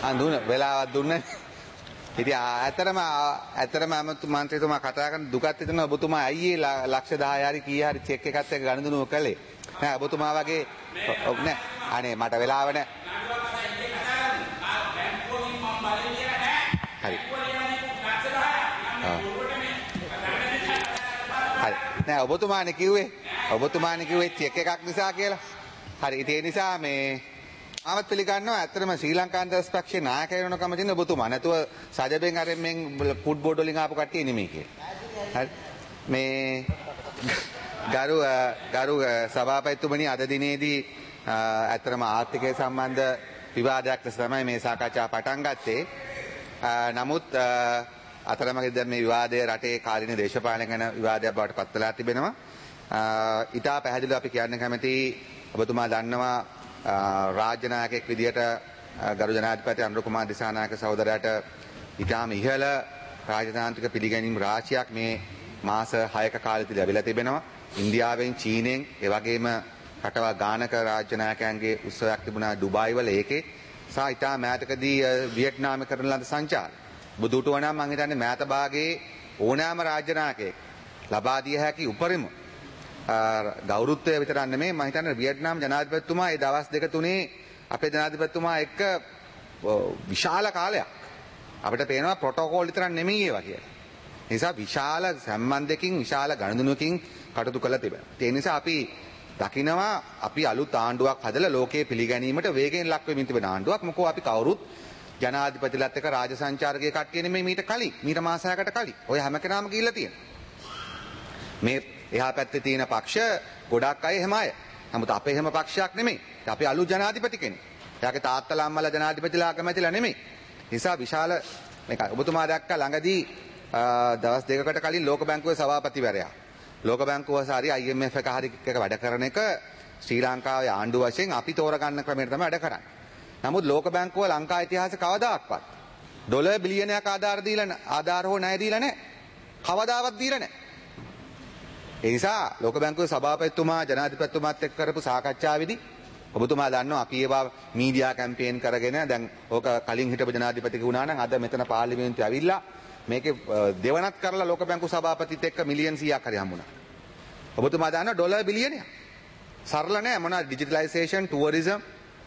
අඳුන වෙලාවක් දුන්නේ. ඉතින් ඇත්තටම මන්ත්‍රීතුමා කතා කරන දුකත් හිතන ඔබතුමා අයියේ ලක්ෂ 10 හරි කී හරි චෙක් එකත් එක්ක ගණදුනුව කළේ. නෑ ඔබතුමා වගේ නෑ අනේ මට වෙලාව නෑ. හරි. හරි. නෑ ඔබතුමානේ කිව්වේ චෙක් එකක් නිසා කියලා. හරි ඒ නිසා මේ ආමත් පිළිගන්නවා ඇත්තටම ශ්‍රී ලංකා අන්තර්ස්පක්ෂයේ නායකයෙක් වෙනකම තියෙන ඔබතුමා නැතුව සජබෙන් අරෙන් ෆුඩ් බෝඩ් වලින් ආපු කට්ටිය නෙමෙයි කියලා. හරි. මේ ගරු සභාපතිතුමනි අද දිනේදී ඇත්තටම ආර්ථිකය සම්බන්ධ විවාදයක් ලෙස තමයි මේ සාකච්ඡාව පටන් ගත්තේ. නමුත් අතරමඟදී දැන් මේ විවාදය රටේ කාලීන දේශපාලන ගැන විවාදයක් බවට පත් වෙලා තිබෙනවා. ඊටා පැහැදිලිව අපි කියන්න කැමති ඔබතුමා දන්නවා රාජ්‍ය නායකයෙක් විදියට ගරු ජනාධිපති අනුර කුමාර දිසානායක සහෝදරයාට ඊටාම ඉහළ රාජතාන්ත්‍රික පිළිගැනීම් රාශියක් මේ මාස 6ක කාලෙදී ලැබිලා තිබෙනවා. ඉන්දියාවෙන් චීනෙන් ඒ වගේම රටවල් ගානක රාජ්‍ය නායකයන්ගේ උත්සවයක් තිබුණා ඩුබායි වල ඒකේ සහ ඊටා මෑතකදී වියට්නාමයේ කරන ලද සංචාර. බුදුටුව නම් මම හිතන්නේ මෑත භාගයේ ඕනෑම රාජ්‍ය නායකයෙක් ලබා දිය හැකි උපරිම ගෞරවත්වය විතරක් නෙමෙයි මම හිතන්නේ වියට්නාම් ජනාධිපතිතුමා ඒ දවස් දෙක තුනේ අපේ ජනාධිපතිතුමා එක්ක විශාල කාලයක් අපිට පේනවා ප්‍රොටෝකෝල් විතරක් නෙමෙයි ඒවා කියලා. ඒ නිසා විශාල සම්බන්ධයකින් විශාල ගණනුවකින් කටයුතු කළා තිබෙනවා. ඒ නිසා අපි දකිනවා අපි අලුත් ආණ්ඩුවක් හදලා ලෝකයේ පිළිගැනීමට වේගයෙන් ලක් වෙමින් තිබෙන ආණ්ඩුවක්. මොකෝ අපි කවුරුත් ජනාධිපතිලත් එක්ක රාජ්‍ය සංචාරකයේ කට්ටිය නෙමෙයි මීට මාස 6කට කලින්. ඔය හැම කෙනාම ගිහිල්ලා තියෙනවා. මේ එහා පැත්තේ තියෙන පක්ෂ ගොඩක් අය එහෙම අය. නමුත් අපේ එහෙම පක්ෂයක් නෙමෙයි. අපි අලුත් ජනාධිපති කෙනෙක්. එයාගේ තාත්තලා අම්මලා ජනාධිපතිලා කැමතිලා නෙමෙයි. නිසා විශාල මේක ඔබතුමා දැක්ක ළඟදී දවස් දෙකකට කලින් ලෝක බැංකුවේ සභාපතිවරයා. ලෝක බැංකුව හරි IMF එක හරි එක වැඩ කරන එක ශ්‍රී ලංකාවේ ආණ්ඩුව වශයෙන් අපි තෝරගන්න ක්‍රමයට තමයි වැඩ කරන්නේ. නමුත් ලෝක බැංකුව ලංකා ඉතිහාසයේ කවදාවත් ඩොලර් බිලියනයක් ආධාර හෝ ණය දීලා නැහැ. කවදාවත් දීලා නැහැ. ඒ නිසා ලෝක බැංකුවේ සභාපතිතුමා ජනාධිපතිතුමාත් එක්ක කරපු සාකච්ඡාවේදී ඔබතුමා දන්නවා අපි ඒවා මීඩියා කැම්පේන් කරගෙන දැන් ඕක කලින් හිටපු ජනාධිපති වුණා නම් අද මෙතන පාර්ලිමේන්තුවේ ඇවිල්ලා මේකේ දෙවනත් කරලා ලෝක බැංකුව සභාපතිත් එක්ක මිලියන් 100ක් හරි හම්බුණා. ඔබතුමා දන්නවා ඩොලර් බිලියනයක්. සරල නෑ මොනවා ඩිජිටලයිසේෂන් ටුවරිසම්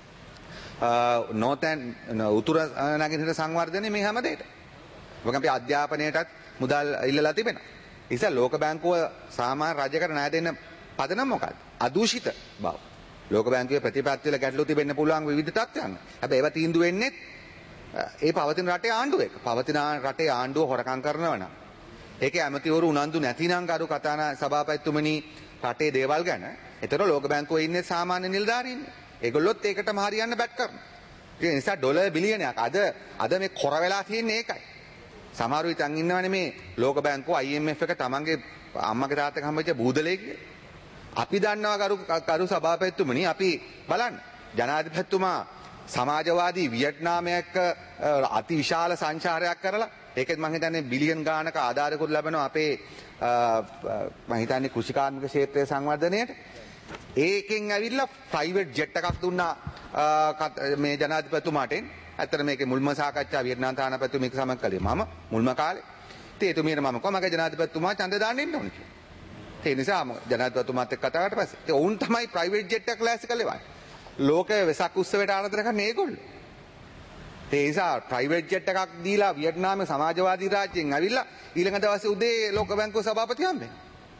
නෝතන් උතුර නැගෙනහිර සංවර්ධනය මේ හැම දෙයකට. මොකද අපි අධ්‍යාපනයටත් මුදල් ඉල්ලලා තිබෙනවා. ඒ නිසා ලෝක බැංකුව සාමාන්‍ය රජයකට ණය දෙන්න පදනම මොකක්ද? අදූෂිත බව. ලෝක බැංකුවේ ප්‍රතිපත්තිවල ගැටලු තිබෙන්න පුළුවන් විවිධ තත්ත්වයන්. හැබැයි ඒවා තීන්දුව වෙන්නේ ඒ පවතින රටේ ආණ්ඩුව එක. පවතින රටේ ආණ්ඩුව හොරකම් කරනවා නම් ඒකේ ඇමතිවරු උනන්දු නැතිනම් ගරු කතාන සභාපතිතුමනි රටේ දේවල් ගැන ඒතර ලෝක බැංකුවේ ඉන්නේ සාමාන්‍ය නිලධාරීන්. ඒගොල්ලොත් ඒකටම හරියන්න බැට් කරනවා. ඒ නිසා ඩොලර් බිලියනයක් අද මේ කොර වෙලා තියෙන්නේ ඒකයි. සමහරු ඉතින් ඉන්නවනේ මේ ලෝක බැංකුව IMF එක තමන්ගේ අම්මගේ තාත්තගේ හම්බෙච්ච බූදලේ කියලා. අපි දන්නවා කරු සභාපතිතුමනි අපි බලන්න ජනාධිපතිතුමා සමාජවාදී වියට්නාමයක අති විශාල සංචාරයක් කරලා ඒකෙත් මම හිතන්නේ බිලියන් ගානක ආධාරකුත් ලැබෙනවා අපේ මම හිතන්නේ කෘෂිකාර්මික ක්ෂේත්‍රයේ සංවර්ධනයට. ඒකෙන් ඇවිල්ලා ප්‍රයිවට් ජෙට් එකක් දුන්නා මේ ජනාධිපතිතුමාට. ඇත්තට මේකේ මුල්ම සාකච්ඡා වියට්නාම් තානාපතිතුමා මේක සමග කළේ මම මුල්ම කාලේ. ඉතින් එතුමියට මම කිව්වා මගේ ජනාධිපතිතුමා ඡන්ද දාන්න ඉන්න ඕනේ කියලා. ඒ නිසා ජනාධිපතිතුමාත් එක්ක කතා කරලා පස්සේ ඔවුන් තමයි ප්‍රයිවට් ජෙට් එකක් ලෑස්ති කළේ වань. ලෝකයේ වෙසක් උත්සවයට ආරාධනා කරන්නේ ඒගොල්ලෝ. ඒ නිසා ප්‍රයිවට් ජෙට් එකක් දීලා වියට්නාමයේ සමාජවාදී රාජ්‍යයෙන් ඇවිල්ලා ඊළඟ දවසේ උදේ ලෝක බැංකුවේ සභාපති හම්බෙන්නේ.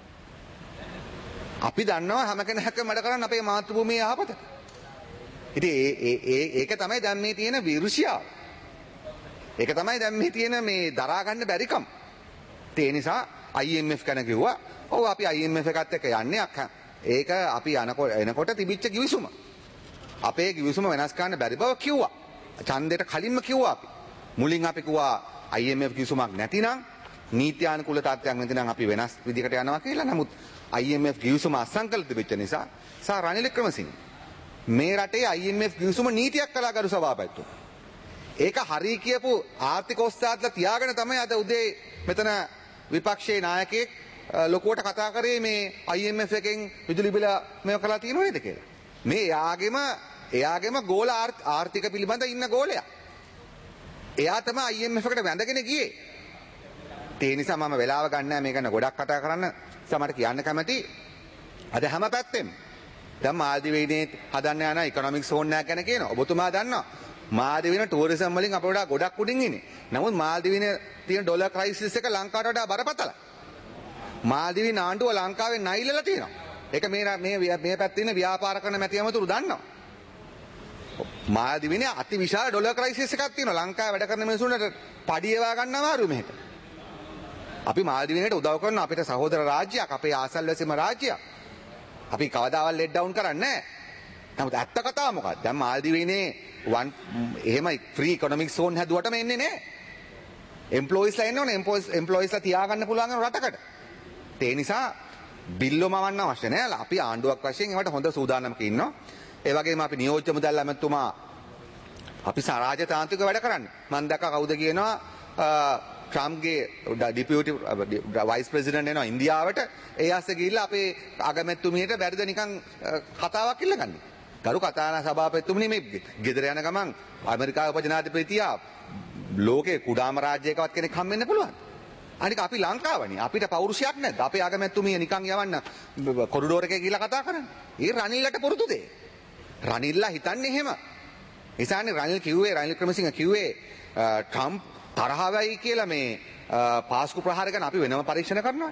අපි දන්නවා හැම කෙනෙක්ම වැඩ කරන්නේ අපේ මාතෘභූමියේ යහපත. ඉතින් ඒක තමයි දැන් මේ තියෙන විරුෂියාව. ඒක තමයි දැන් මේ තියෙන මේ දරා ගන්න බැරිකම. ඒ නිසා IMF කන කිව්වා ඔව් අපි IMF එකත් එක්ක යන්නේ ඒක අපි එනකොට තිබිච්ච කිවිසුම. අපේ කිවිසුම වෙනස් කරන්න බැරි බව කිව්වා. ඡන්දයට කලින්ම කිව්වා අපි. මුලින් අපි කිව්වා IMF කිවිසුමක් නැතිනම් නීත්‍යානුකූල තත්ත්වයක් නැතිනම් අපි වෙනස් විදිහකට යනවා කියලා. නමුත් IMF කිවිසුම අසංකලිත වෙච්ච නිසා සා රනිල් වික්‍රමසිංහ මේ රටේ IMF කිවිසුම නීතියක් කළා ගරු සභාපතිතුමා. ඒක හරි කියපු ආර්ථික ඔස්තාත්ලා තියාගෙන තමයි අද උදේ මෙතන විපක්ෂයේ නායකයෙක් ලොකුවට කතා කරේ මේ IMF එකෙන් විදුලි බිල මේව කළා තියෙනව නේද කියලා. මේ එයාගෙම ගෝල ආර්ථික පිළිබඳ ඉන්න ගෝලයා. එයා තමයි IMF එකට වැඳගෙන ගියේ. ඒ නිසා මම වෙලාව ගන්න මේක ගැන ගොඩක් කතා කරන්න සමහරට කියන්න කැමති. අද හැම පැත්තෙම දැන් මාල්දිවයිනේ හදන්න යන ඉකොනොමික් සෝන් එකක් ගැන කියනවා. ඔබතුමා දන්නවා මාල්දිවයින ටූරිසම් වලින් අපේ වඩා ගොඩක් උඩින් ඉන්නේ. නමුත් මාල්දිවයිනේ තියෙන ඩොලර් ක්‍රයිසිස් එක ලංකාවට වඩා බරපතලයි. මාල්දිවයින ආණ්ඩුව ලංකාවේ නයිලලා තියෙනවා. ඒක මේ පැත්තේ ඉන්න ව්‍යාපාර කරන මැති ඇමතුරු දන්නවා. මාල්දිවයිනේ අති විශාල ඩොලර් ක්‍රයිසිස් එකක් තියෙනවා. ලංකාවේ වැඩ කරන මිනිසුන්ට පඩියවා ගන්න අමාරු මෙහෙට. අපි මාල්දිවයිනට උදව් කරනවා අපිට සහෝදර රාජ්‍යයක් අපේ ආසල්වැසීම රාජ්‍යයක්. අපි කවදාවත් ලෙට් ඩවුන් කරන්නේ නැහැ. නමුත් ඇත්ත කතාව මොකක්ද? දැන් මාල්දිවයිනේ එහෙම ෆ්‍රී ඉකොනොමික් සෝන් හැදුවටම එන්නේ නැහැ. එම්ප්ලොයිස්ලා එන්න ඕනේ. එම්ප්ලොයිස්ලා තියාගන්න පුළුවන් රටකට. ඒ නිසා බිල්ලෝ මවන්න අවශ්‍ය නැහැ. අපි ආණ්ඩුවක් වශයෙන් ඒවට හොඳ සූදානමක ඉන්නවා. ඒ වගේම අපි නියෝජ්‍ය මුදල් ඇමතුමා අපි රාජතාන්ත්‍රික වැඩ කරන්නේ. මම දැක්ක කවුද කියනවා ට්‍රම්ප්ගේ ඩිපියුටි වයිස් ප්‍රෙසිඩන්ට් එනවා ඉන්දියාවට. ඒ ආස්සේ ගිහිල්ලා අපේ අගමැතිතුමියට බැරිද නිකන් කතාවක් ඉල්ලගන්නේ. ගරු කතානා සභාපතිතුමනි මේ ගෙදර යන ගමන් ඇමරිකාවේ උපජනාධිපතියා ලෝකේ කුඩාම රාජ්‍යයකවත් කෙනෙක් හම්බෙන්න පුළුවන්. අනික අපි ලංකාවනේ අපිට පෞරුෂයක් නැද්ද? අපේ අගමැතිතුමිය නිකන් යවන්න කොරිඩෝර් එකේ ගිහිල්ලා කතා කරන්නේ. ඒ රනිල්ලට පුරුදු දෙය. රනිල්ලා හිතන්නේ එහෙම. ඒසානේ රනිල් වික්‍රමසිංහ කිව්වේ ට්‍රම්ප් තරහ වෙයි කියලා මේ පාස්කු ප්‍රහාර ගැන අපි වෙනම පරීක්ෂණ කරනවා.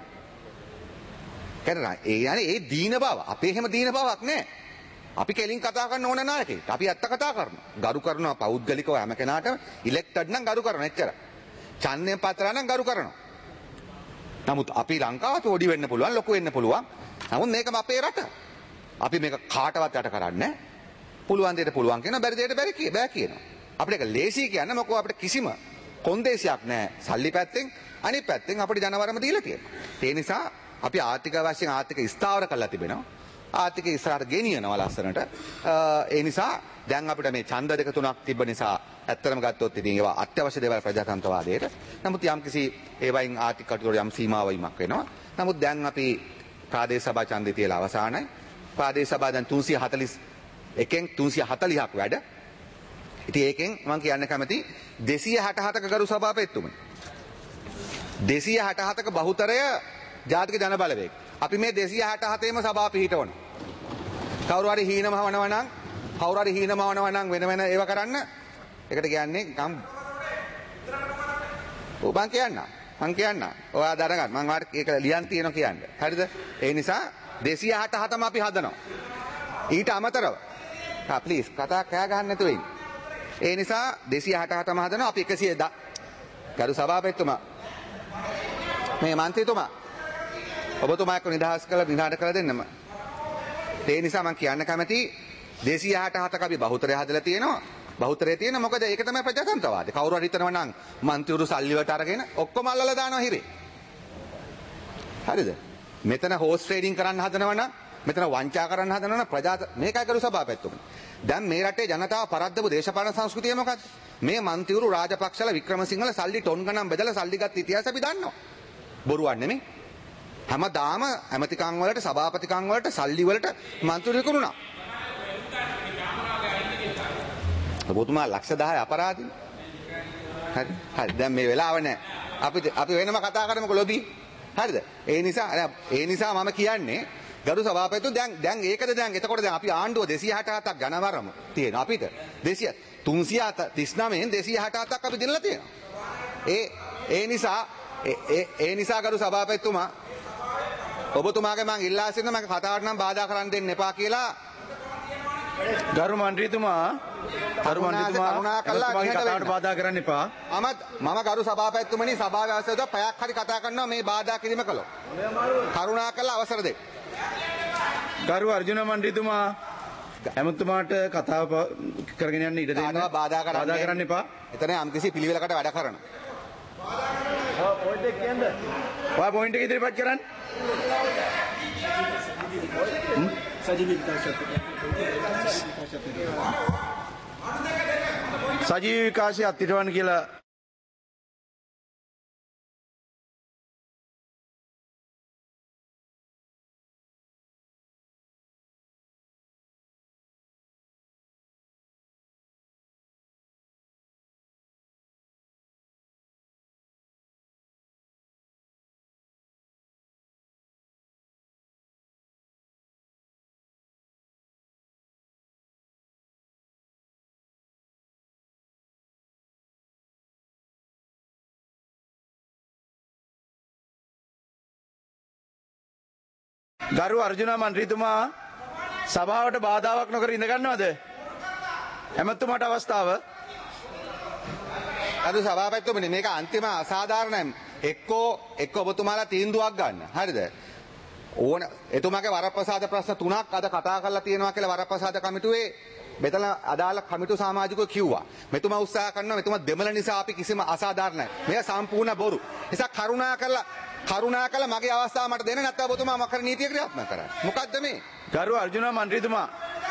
ඒ දීන බව. අපේ එහෙම දීන බවක් නැහැ. අපි කෙලින් කතා කරන්න ඕන නායකයෙක්. අපි ඇත්ත කතා කරනවා. ගරු කරනවා පෞද්ගලිකව හැම කෙනාටම ඉලෙක්ටඩ් නම් ගරු කරනවා එච්චර. ඡන්දය පත්‍රා නම් ගරු කරනවා. නමුත් අපි ලංකාවට පොඩි වෙන්න පුළුවන් ලොකු වෙන්න පුළුවන්. නමුත් මේකම අපේ රට. අපි මේක කාටවත් යට කරන්නේ පුළුවන් දෙයට පුළුවන් කියනවා බැරි දෙයට බෑ කියනවා. අපිට ඒක ලේසි කියන්න මොකෝ අපිට කිසිම කොන්දේසියක් නැහැ. සල්ලි පැත්තෙන් අනිත් පැත්තෙන් අපිට ජනවරම දීලා තියෙනවා. ඒ නිසා අපි ආර්ථික වශයෙන් ආර්ථික ස්ථාවර කරලා තිබෙනවා. ආර්ථික ඉස්සරහට ගෙනියනවා ලස්සනට. ඒ නිසා දැන් අපිට මේ ඡන්ද දෙක තුනක් තිබ්බ නිසා ඇත්තටම ගත්තොත් ඉතින් ඒවා අත්‍යවශ්‍ය දේවල් ප්‍රජාතන්ත්‍රවාදයට. නමුත් යම්කිසි ඒවයින් ආර්ථික කටයුතු යම් සීමාවීමක් වෙනවා. නමුත් දැන් අපි ප්‍රාදේශ සභා ඡන්දය තියලා අවසానයි. ප්‍රාදේශ සභා දැන් 341න් 340ක් වැඩ. ඉතින් ඒකෙන් මම කියන්න කැමති 267ක ගරු සභාපතිතුමනි. 267ක බහුතරය ජාතික ජන බලවේග. අපි මේ 267ේම සභාව පිහිටවන. කවුරු හරි හීනමවනවා නම් වෙන ඒව කරන්න. ඒකට කියන්නේ ගම් මං කියන්න. ඔයා දරගන්න. මං වාට ඒක ලියන් තියෙනවා කියන්න. හරිද? ඒ නිසා 267ම අපි හදනවා. ඊට අමතරව ප්ලීස් කතා කෑ ගන්න නැතුව ඉන්න. ඒ නිසා 268ම හදනවා අපි 110 ගරු සභාපතිතුමා මේ මන්ත්‍රීතුමා ඔබතුමා එක්ක නිදහස් කරලා නිහඬ කරලා දෙන්නම. ඒ නිසා මම කියන්න කැමති 267ක අපි බහුතරය හදලා තියෙනවා. බහුතරය තියෙන මොකද ඒක තමයි ප්‍රජාතන්ත්‍රවාදය. කවුරු හරි හිතනවා නම් මන්ත්‍රීවරු සල්ලි වලට අරගෙන ඔක්කොම අල්ලලා දානවා හිරේ. හරිද? මෙතන හෝස් ට්‍රේඩින් කරන්න හදනවා නම් මෙතන වංචා කරන්න හදනවා නම් මේකයි කරු සභාපතිතුමනි. දැන් මේ රටේ ජනතාව පරද්දපු දේශපාලන සංස්කෘතිය මොකක්ද? මේ මන්ත්‍රීවරු රාජපක්ෂලා වික්‍රමසිංහල සල්ලි ටොන් ගණන් බෙදලා සල්ලි ගත් ඉතිහාසය අපි දන්නවා. බොරුවක් නෙමෙයි. හැමදාම ඇමතිකම් වලට සභාපතිකම් වලට සල්ලි වලට මන්ත්‍රීවරු කරුණා. ඔබතුමා ලක්ෂ 10 අපරාධිනේ. හරි දැන් මේ වෙලාව නැහැ. අපි වෙනම කතා කරමුකෝ ලොබි. හරිද? ඒ නිසා මම කියන්නේ ගරු සභාපතිතුමෝ දැන් ඒකද දැන් එතකොට දැන් අපි ආණ්ඩුව 267ක් ජනවරම තියෙනවා අපිට 339න් 267ක් අපි දෙන්නලා තියෙනවා. ඒ නිසා ගරු සභාපතිතුමා ඔබතුමාගේ මම ඉල්ලා සිටිනවා මම කතාවට නම් බාධා කරන්න දෙන්න එපා කියලා. ගරු මන්ත්‍රීතුමා කරුණා කළා කතාවට බාධා කරන්න එපා. මම ගරු සභාපතිතුමනි සභාවේ අවසරද පැයක් හරි කතා කරනවා මේ බාධා කිරීම කළොත්. කරුණා කළා අවසර දෙන්න. ගරු අර්ජුන මන්ත්‍රීතුමා ඇමතුමාට කතාව කරගෙන යන්න ඉඩ දෙන්න. බාධා කරන්න එපා. එතන යම්කිසි පිළිවෙලකට වැඩ කරනවා. පොයින්ට් එක කියන්න. ඔයා පොයින්ට් එක ඉදිරිපත් කරන්න. සජීවී විකාශය අත්හිටවන්න කියලා ගරු අර්ජුන මන්ත්‍රීතුමා සභාවට බාධාවක් නොකර ඉඳ ගන්නවද? ඇමතුමාට අවස්ථාව. අද සභාපතිතුමනි මේක අන්තිම අසාධාරණයි. එක්ක ඔබතුමාලා තීන්දුවක් ගන්න. හරිද? ඕන එතුමාගේ වරප්‍රසාද ප්‍රශ්න 3ක් අද කතා කරලා තියෙනවා කියලා වරප්‍රසාද කමිටුවේ මෙතන අදාළ කමිටු සමාජිකයෝ කිව්වා. මෙතුමා උත්සාහ කරනවා මෙතුමා දෙමළ නිසා අපි කිසිම අසාධාරණ නැහැ. මේක සම්පූර්ණ බොරු. නිසා කරුණාකරලා මගේ අවස්ථාව මට දෙන්න නැත්නම් ඔබතුමා මකර නීතිය ක්‍රියාත්මක කරන්න. මොකද්ද මේ? ගරු අර්ජුන මන්ත්‍රීතුමා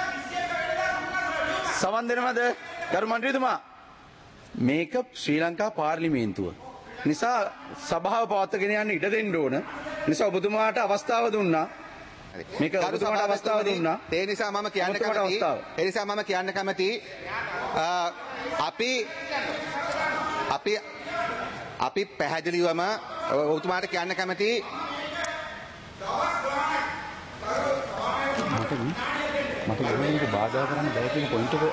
සමන් දෙනවද? ගරු මන්ත්‍රීතුමා මේක ශ්‍රී ලංකා පාර්ලිමේන්තුව. නිසා සභාව පවත්වාගෙන යන්න ඉඩ දෙන්න ඕන. නිසා ඔබතුමාට අවස්ථාව දුන්නා. මේක ඔබතුමාට අවස්ථාව දුන්නා. ඒ නිසා මම කියන්න කැමතියි. අපි පැහැදිලිවම ඔබතුමාට කියන්න කැමතියි. මට ගමනට බාධා කරන්න බැහැ කියන පොයින්ට් එක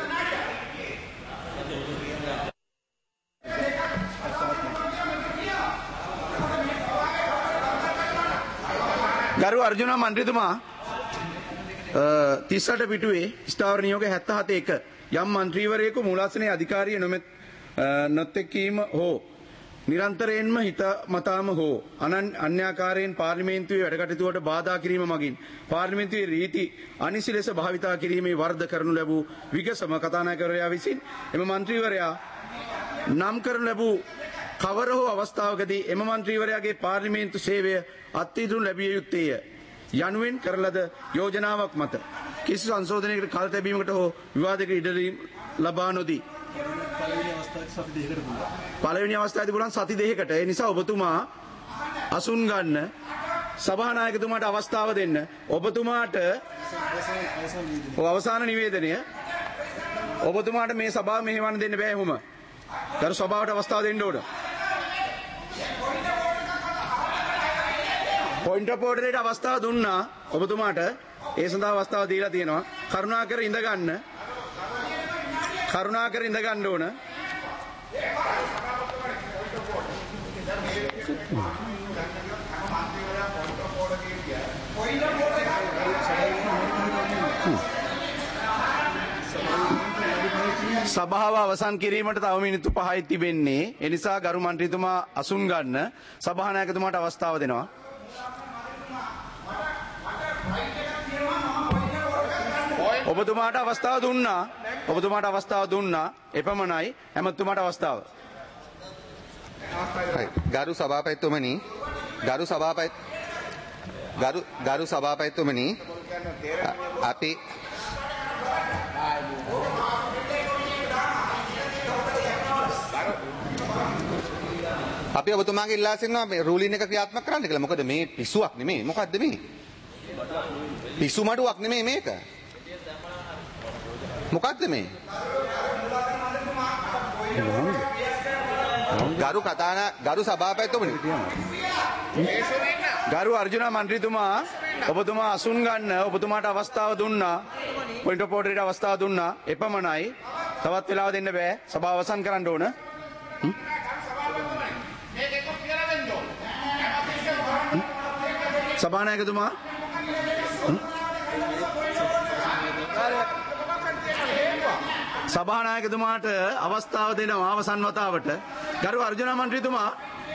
ගරු අර්ජුන මන්ත්‍රීතුමා 38 පිටුවේ ස්ථාවර නියෝග 77 යම් මන්ත්‍රීවරයෙකු මූලාසනයේ අධිකාරිය නොතෙකීම හෝ නිරන්තරයෙන්ම හිතමතාම හෝ අන්‍යාකාරයෙන් පාර්ලිමේන්තුවේ වැඩකටයුතුවට බාධා කිරීම මගින් පාර්ලිමේන්තුවේ රීති අනිසි ලෙස භාවිතා කිරීමේ වරද කරනු ලැබූ විගසම කතානායකවරයා විසින් එම මන්ත්‍රීවරයා නම් කරනු ලැබූ කවර හෝ අවස්ථාවකදී එම මන්ත්‍රීවරයාගේ පාර්ලිමේන්තු සේවය අත්විඳිනු ලැබිය යුත්තේය යනුවෙන් කරන ලද යෝජනාවක් මත කිසි සංශෝධනයකට කල් තැබීමකට හෝ විවාදයකට ඉඩ ලබා නොදී පළවෙනි අවස්ථාවේදී පුළුවන් සති දෙකකට. ඒ නිසා ඔබතුමා අසුන් ගන්න සභානායකතුමාට අවස්ථාව දෙන්න. ඔබතුමාට අවසාන නිවේදනය ඔබතුමාට මේ සභාව මෙහෙවන්න දෙන්න බෑ එහෙම. ගරු සභාවට අවස්ථාව දෙන්න ඕන. පොයින්ට් ඔෆ් ඕඩරේට අවස්ථාව දුන්නා ඔබතුමාට. ඒ සඳහා අවස්ථාව දීලා තියෙනවා. කරුණාකර ඉඳ ගන්න. කරුණාකර ඉඳ ගන්න ඕන. සභාව අවසන් කිරීමට තව මිනිත්තු 5යි තිබෙන්නේ. ඒ නිසා ගරු මන්ත්‍රීතුමා අසුන් ගන්න සභානායකතුමාට අවස්ථාව දෙනවා. ඔබතුමාට අවස්ථාව දුන්නා. එපමණයි. ඇමතුමාට අවස්ථාව. ගරු සභාපතිතුමනි අපි ඔබතුමාගේ ඉල්ලා සිටිනවා මේ රූලින් එක ක්‍රියාත්මක කරන්න කියලා. මොකද මේ පිස්සුවක් නෙමෙයි. මොකද්ද මේ? පිස්සු මඩුවක් නෙමෙයි මේක. මොකද්ද මේ? ගරු සභාපතිතුමනි. ගරු අර්ජුන මන්ත්‍රීතුමා ඔබතුමා අසුන් ගන්න ඔබතුමාට අවස්ථාව දුන්නා. පොයින්ට් ඔෆ් ඕඩරේට අවස්ථාව දුන්නා. එපමණයි. තවත් වෙලාව දෙන්න බෑ. සභාව අවසන් කරන්න ඕන. සභානායකතුමා සභානායකතුමාට අවස්ථාව දෙනවා අවසන් වතාවට. ගරු අර්ජුන මන්ත්‍රීතුමා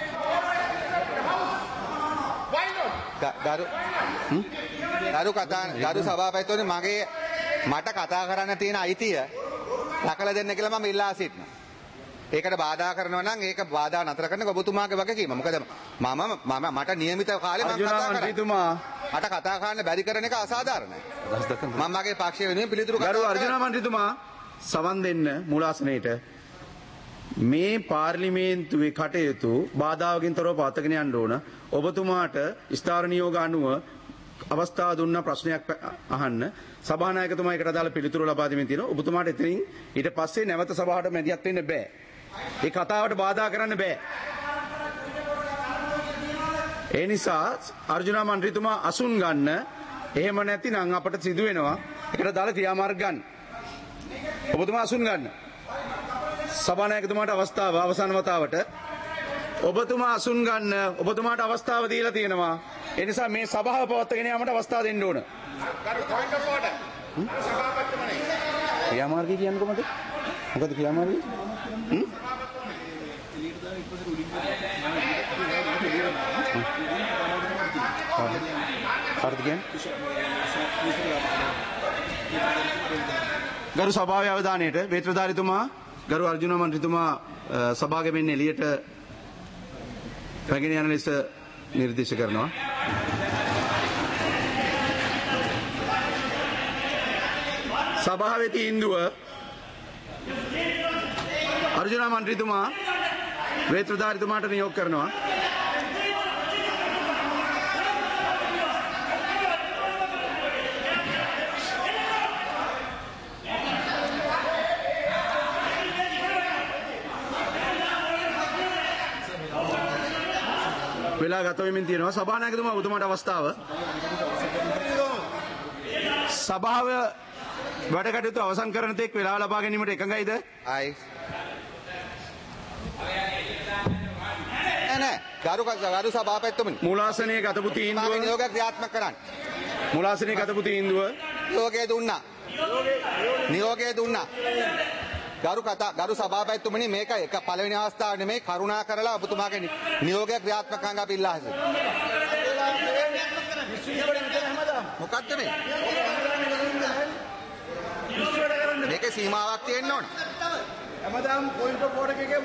ගරු සභාපතිතුමනි මට කතා කරන්න තියෙන අයිතිය ලකලා දෙන්න කියලා මම ඉල්ලා සිටිනවා. ඒකට බාධා කරනවා නම් ඒක බාධා නතර කරන්න ඔබතුමාගේ වගකීම. මොකද මට නියමිත කාලේ මම කතා කරනවා. මට කතා කරන්න බැරි කරන එක අසාධාරණයි. මම මගේ පක්ෂය වෙනුවෙන් පිළිතුරු ගරු අර්ජුන මන්ත්‍රීතුමා සවන් දෙන්න මූලාසනයේට මේ පාර්ලිමේන්තුවේ කටයුතු බාධාවකින් තොරව පවත්වාගෙන යන්න ඕන. ඔබතුමාට ස්ථාවර නියෝග අනුව අවස්ථාව දුන්න ප්‍රශ්නයක් අහන්න සභානායකතුමා එකට අදාළ පිළිතුරු ලබා දෙමින් තියෙනවා. ඔබතුමාට එතනින් ඊට පස්සේ නැවත සභාවට මැදිහත් වෙන්න බෑ. ඒ කතාවට බාධා කරන්න බෑ. ඒ නිසා අර්ජුන මන්ත්‍රීතුමා අසුන් ගන්න. එහෙම නැතිනම් අපට සිදු වෙනවා එකට අදාළ ක්‍රියාමාර්ග ගන්න. ඔබතුමා අසුන් ගන්න. සභානායකතුමාට අවස්ථාව අවසන් වතාවට ඔබතුමා අසුන් ගන්න ඔබතුමාට අවස්ථාව දීලා තියෙනවා. ඒ නිසා මේ සභාව පවත්වාගෙන යාමට අවස්ථාව දෙන්න ඕන. ක්‍රියාමාර්ගය කියන්නේ කොහොමද? මොකද ක්‍රියාමාර්ගය? ගරු සභාවේ අවධානයට වේත්‍රධාරීතුමා ගරු අර්ජුන මන්ත්‍රීතුමා සභාවගෙන් එළියට පැගෙන යන ලෙස නිර්දේශ කරනවා. සභාවේ තීන්දුව අර්ජුන මන්ත්‍රීතුමා වේත්‍රධාරීතුමාට නියෝග කරනවා. වෙලා ගත වෙමින් තියෙනවා. සභානායකතුමා ඔබතුමාට අවස්ථාව. සභාව වැඩ කටයුතු අවසන් කරන තෙක් වෙලාව ලබා ගැනීමට එකඟයිද? ආයි නෑ ගරු සභාපතිතුමනි මූලාසනයේ ගතපු තීන්දුව නියෝගය ක්‍රියාත්මක කරන්න. මූලාසනයේ ගතපු තීන්දුව නියෝගය දුන්නා. ගරු සභාපතිතුමනි මේක එක පළවෙනි අවස්ථාව නෙමෙයි කරුණා කරලා ඔබතුමාගේ නියෝගය ක්‍රියාත්මක කරන්න අපි ඉල්ලා සිටිනවා. මොකක්ද මේ? මේකේ සීමාවක් තියෙන්න ඕන. හැමදාම පොයින්ට් ඔෆ් ඕඩර් එකේම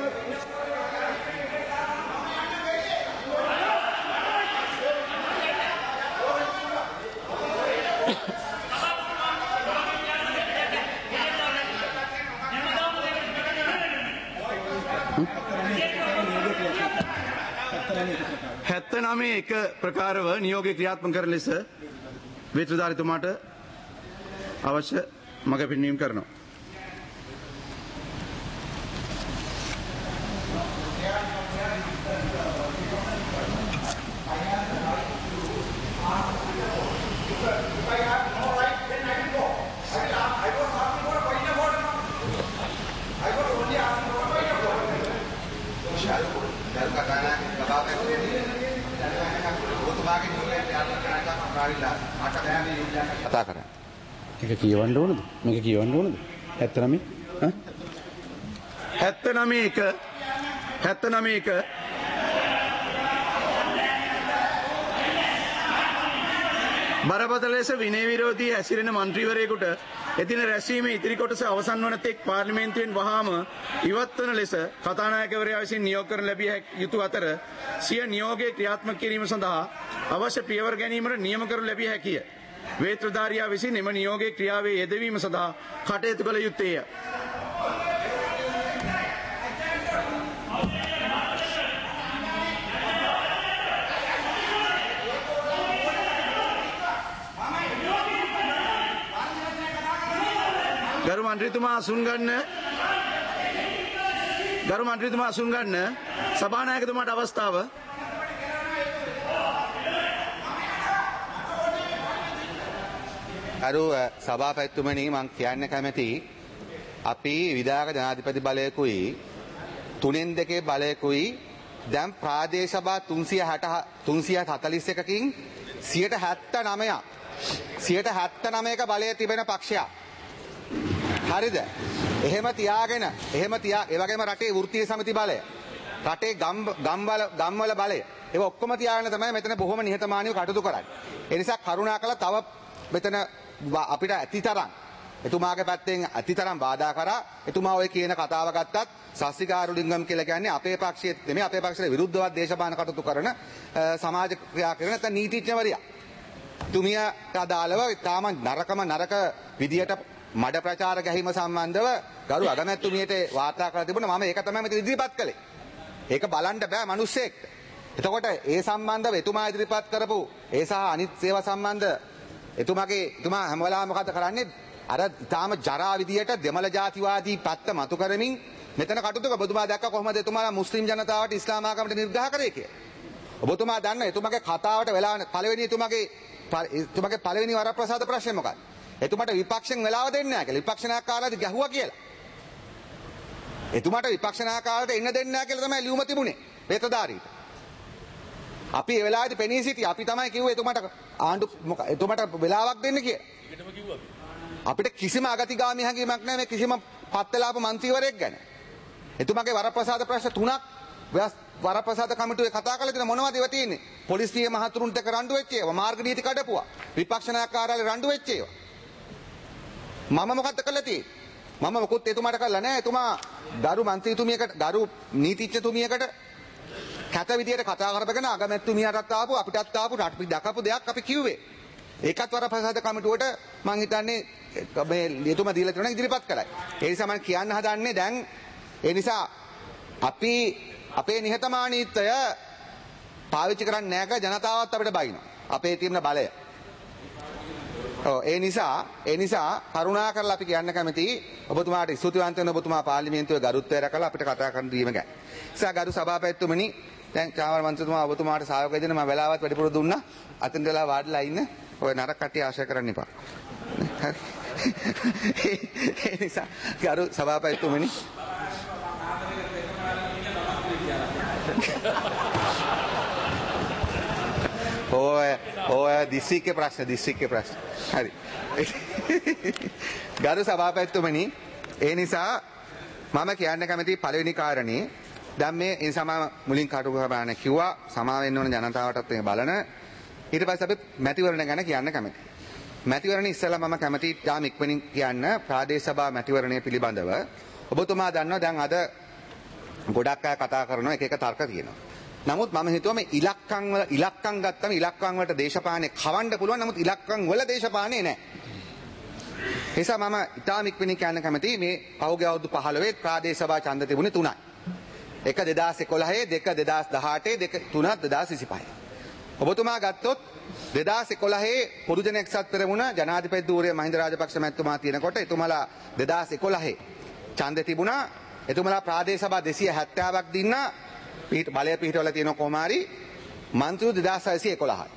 හැත්තනමේ එක ප්‍රකාරව නියෝගය ක්‍රියාත්මක කරන ලෙස වේත්‍රධාරීතුමාට අවශ්‍ය මඟ පෙන්වීම කරනවා. කතා කරා. ඒක කියවන්න ඕනද? මේක කියවන්න ඕනද? 79 බරපතල ලෙස විනය විරෝධී හැසිරෙන මන්ත්‍රීවරයෙකුට එදින රැස්වීමේ ඉතිරි කොටස අවසන් වන තෙක් පාර්ලිමේන්තුවෙන් වහාම ඉවත් වන ලෙස කතානායකවරයා විසින් නියෝග කරන ලැබිය යුතු අතර සිය නියෝගය ක්‍රියාත්මක කිරීම සඳහා අවශ්‍ය පියවර ගැනීමට නියම කරනු ලැබිය හැකිය. වේත්‍රධාරියා විසින් එම නියෝගයේ ක්‍රියාවේ යෙදවීම සඳහා කටයුතු කළ යුත්තේය. ගරු මන්ත්‍රීතුමා අසුන් ගන්න සභානායකතුමාට අවස්ථාව. අරු සභාපතිතුමනි මං කියන්න කැමති අපි විධායක ජනාධිපති බලයකුයි 3/2 බලයකුයි දැන් ප්‍රාදේශ සභා 341කින් 179ක බලය තිබෙන පක්ෂයක්. හරිද? එහෙම තියාගෙන ඒ වගේම රටේ වෘත්තීය සමිති බලය, රටේ ගම්වල බලය, ඒක ඔක්කොම තියාගෙන තමයි මෙතන බොහොම නිහතමානීව කටයුතු කරන්නේ. ඒ නිසා කරුණාකරලා තව මෙතන අපිට ඇතිතරම් එතුමාගේ පැත්තෙන් ඇතිතරම් බාධා කරා. එතුමා ඔය කියන කතාව ගත්තත් සස්සිකාරුලිංගම් කියලා කියන්නේ අපේ පක්ෂයේ නෙමෙයි, අපේ පක්ෂයට විරුද්ධව දේශපාලන කටයුතු කරන සමාජ ක්‍රියා කරන නැත්නම් නීතිඥවරියක්. තුමියට අදාළව තාම නරක විදියට මඩ ප්‍රචාර ගැහිම සම්බන්ධව ගරු අගමැතිතුමියට වාර්තා කරලා තිබුණා. මම ඒක තමයි මෙතන ඉදිරිපත් කළේ. ඒක බලන්න බෑ මිනිස්සෙක්ට. එතකොට ඒ සම්බන්ධව එතුමා ඉදිරිපත් කරපු ඒ සහ අනිත් සේවා සම්බන්ධ එතුමා හැම වෙලාවෙම මොකද කරන්නේ? අර තාම ජරා විදියට දෙමළ ජාතිවාදී පැත්ත මතු කරමින් මෙතන කටයුතු කරා. ඔබතුමා දැක්ක කොහොමද එතුමාලා මුස්ලිම් ජනතාවට ඉස්ලාම ආගමට නිග්‍රහ කරේ කියලා? ඔබතුමා දන්න එතුමාගේ කතාවට වෙලාව පළවෙනි එතුමාගේ පළවෙනි වරප්‍රසාද ප්‍රශ්නේ මොකක්ද? එතුමාට විපක්ෂෙන් වෙලාව දෙන්නේ නැහැ කියලා. විපක්ෂ නායකයාලා ගැහුවා කියලා. එතුමාට විපක්ෂ නායකයාලට එන්න දෙන්නේ නැහැ කියලා තමයි ලියුම තිබුණේ. පෙත්‍රධාරීට. අපි ඒ වෙලාවේදී පෙනී සිටියා. අපි තමයි කිව්වේ එතුමාට එතුමාට වෙලාවක් දෙන්න කියලා. අපිට කිසිම අගතිගාමී හැඟීමක් නැහැ මේ කිසිම පත් වෙලාපු මන්ත්‍රීවරයෙක් ගැන. එතුමාගේ වරප්‍රසාද ප්‍රශ්න 3ක් වරප්‍රසාද කමිටුවේ කතා කරලා තියෙන මොනවද ඒවා තියෙන්නේ? පොලිසිය මහතුරුන්ට රණ්ඩු වෙච්ච ඒවා, මාර්ග නීති කඩපුවා, විපක්ෂ නායක කාර්යාලේ රණ්ඩු වෙච්ච ඒවා. මම මොකද්ද කළා තියෙන්නේ? මම මොකුත් එතුමාට කළා නෑ. එතුමා ගරු මන්ත්‍රීතුමියකට ගරු නීතිඥතුමියකට කැත විදියට කතා කරපගෙන අගමැතිතුමියටත් ආපු අපිටත් ආපු රට දකපු දෙයක් අපි කිව්වේ. ඒකත් වරප්‍රසාද කමිටුවට මම හිතන්නේ මේ එතුමා දීලා තියෙන ඉදිරිපත් කරයි. ඒ නිසා මම කියන්න හදන්නේ දැන් ඒ නිසා අපි අපේ නිහතමානීත්වය පාවිච්චි කරන්නේ නැහැ කියලා ජනතාවත් අපිට බයිනවා. අපේ තියෙන බලය. ඒ නිසා කරුණා කරලා අපි කියන්න කැමතියි ඔබතුමාට ස්තුතිවන්ත වෙන ඔබතුමා පාර්ලිමේන්තුවේ ගරුත්වය රැකලා අපිට කතා කරන්න දීම ගැන. නිසා ගරු සභාපතිතුමනි දැන් චාමර මන්ත්‍රීතුමා ඔබතුමාට සහයෝගය දෙන්න මම වෙලාවත් වැඩිපුර දුන්නා. අතෙන් වෙලා වාඩිලා ඉන්න. ඔය නරක කට්ටිය ආශය කරන්න එපා. හරි. ඒ නිසා ගරු සභාපතිතුමනි ඔය දිස්ත්‍රික්කේ ප්‍රශ්න හරි ගරු සභාපතිතුමනි ඒ නිසා මම කියන්න කැමති පළවෙනි කාරණේ දැන් මේ ඒ සමා මුලින් කටුකහබාන කිව්වා සමා වෙන්න ඕන ජනතාවටත් මේ බලන ඊට පස්සේ අපි මැතිවරණ ගැන කියන්න කැමතියි මැතිවරණ ඉස්සෙල්ලා මම කැමති තාම ඉක්මනින් කියන්න ප්‍රාදේශ සභා මැතිවරණය පිළිබඳව ඔබතුමා දන්නවා දැන් අද ගොඩක් අය කතා කරනවා එක තර්ක තියෙනවා. නමුත් මම හිතුවා මේ ඉලක්කම් ගත්තම ඉලක්කම් වලට දේශපාලනේ කවන්න පුළුවන්. නමුත් ඉලක්කම් වල දේශපාලනේ නැහැ. ඒ නිසා මම ඉතාම ඉක්මනින් කියන්න කැමතියි මේ පහුගිය අවුරුදු 15 ප්‍රාදේශ සභා ඡන්ද තිබුණේ 3යි. එක 2011 දෙක 2018 දෙක 3 2025. ඔබතුමා ගත්තොත් 2011 පොදු ජන එක්සත් පෙරමුණ ජනාධිපති ධූරය මහින්ද රාජපක්ෂ මැතිතුමා තියෙනකොට එතුමාලා 2011 ඡන්ද තිබුණා. එතුමාලා ප්‍රාදේශ සභා 270ක් දින්නා බලය පිහිටවල තියෙන කොමාරි මන්ත්‍රීවරු 2611යි.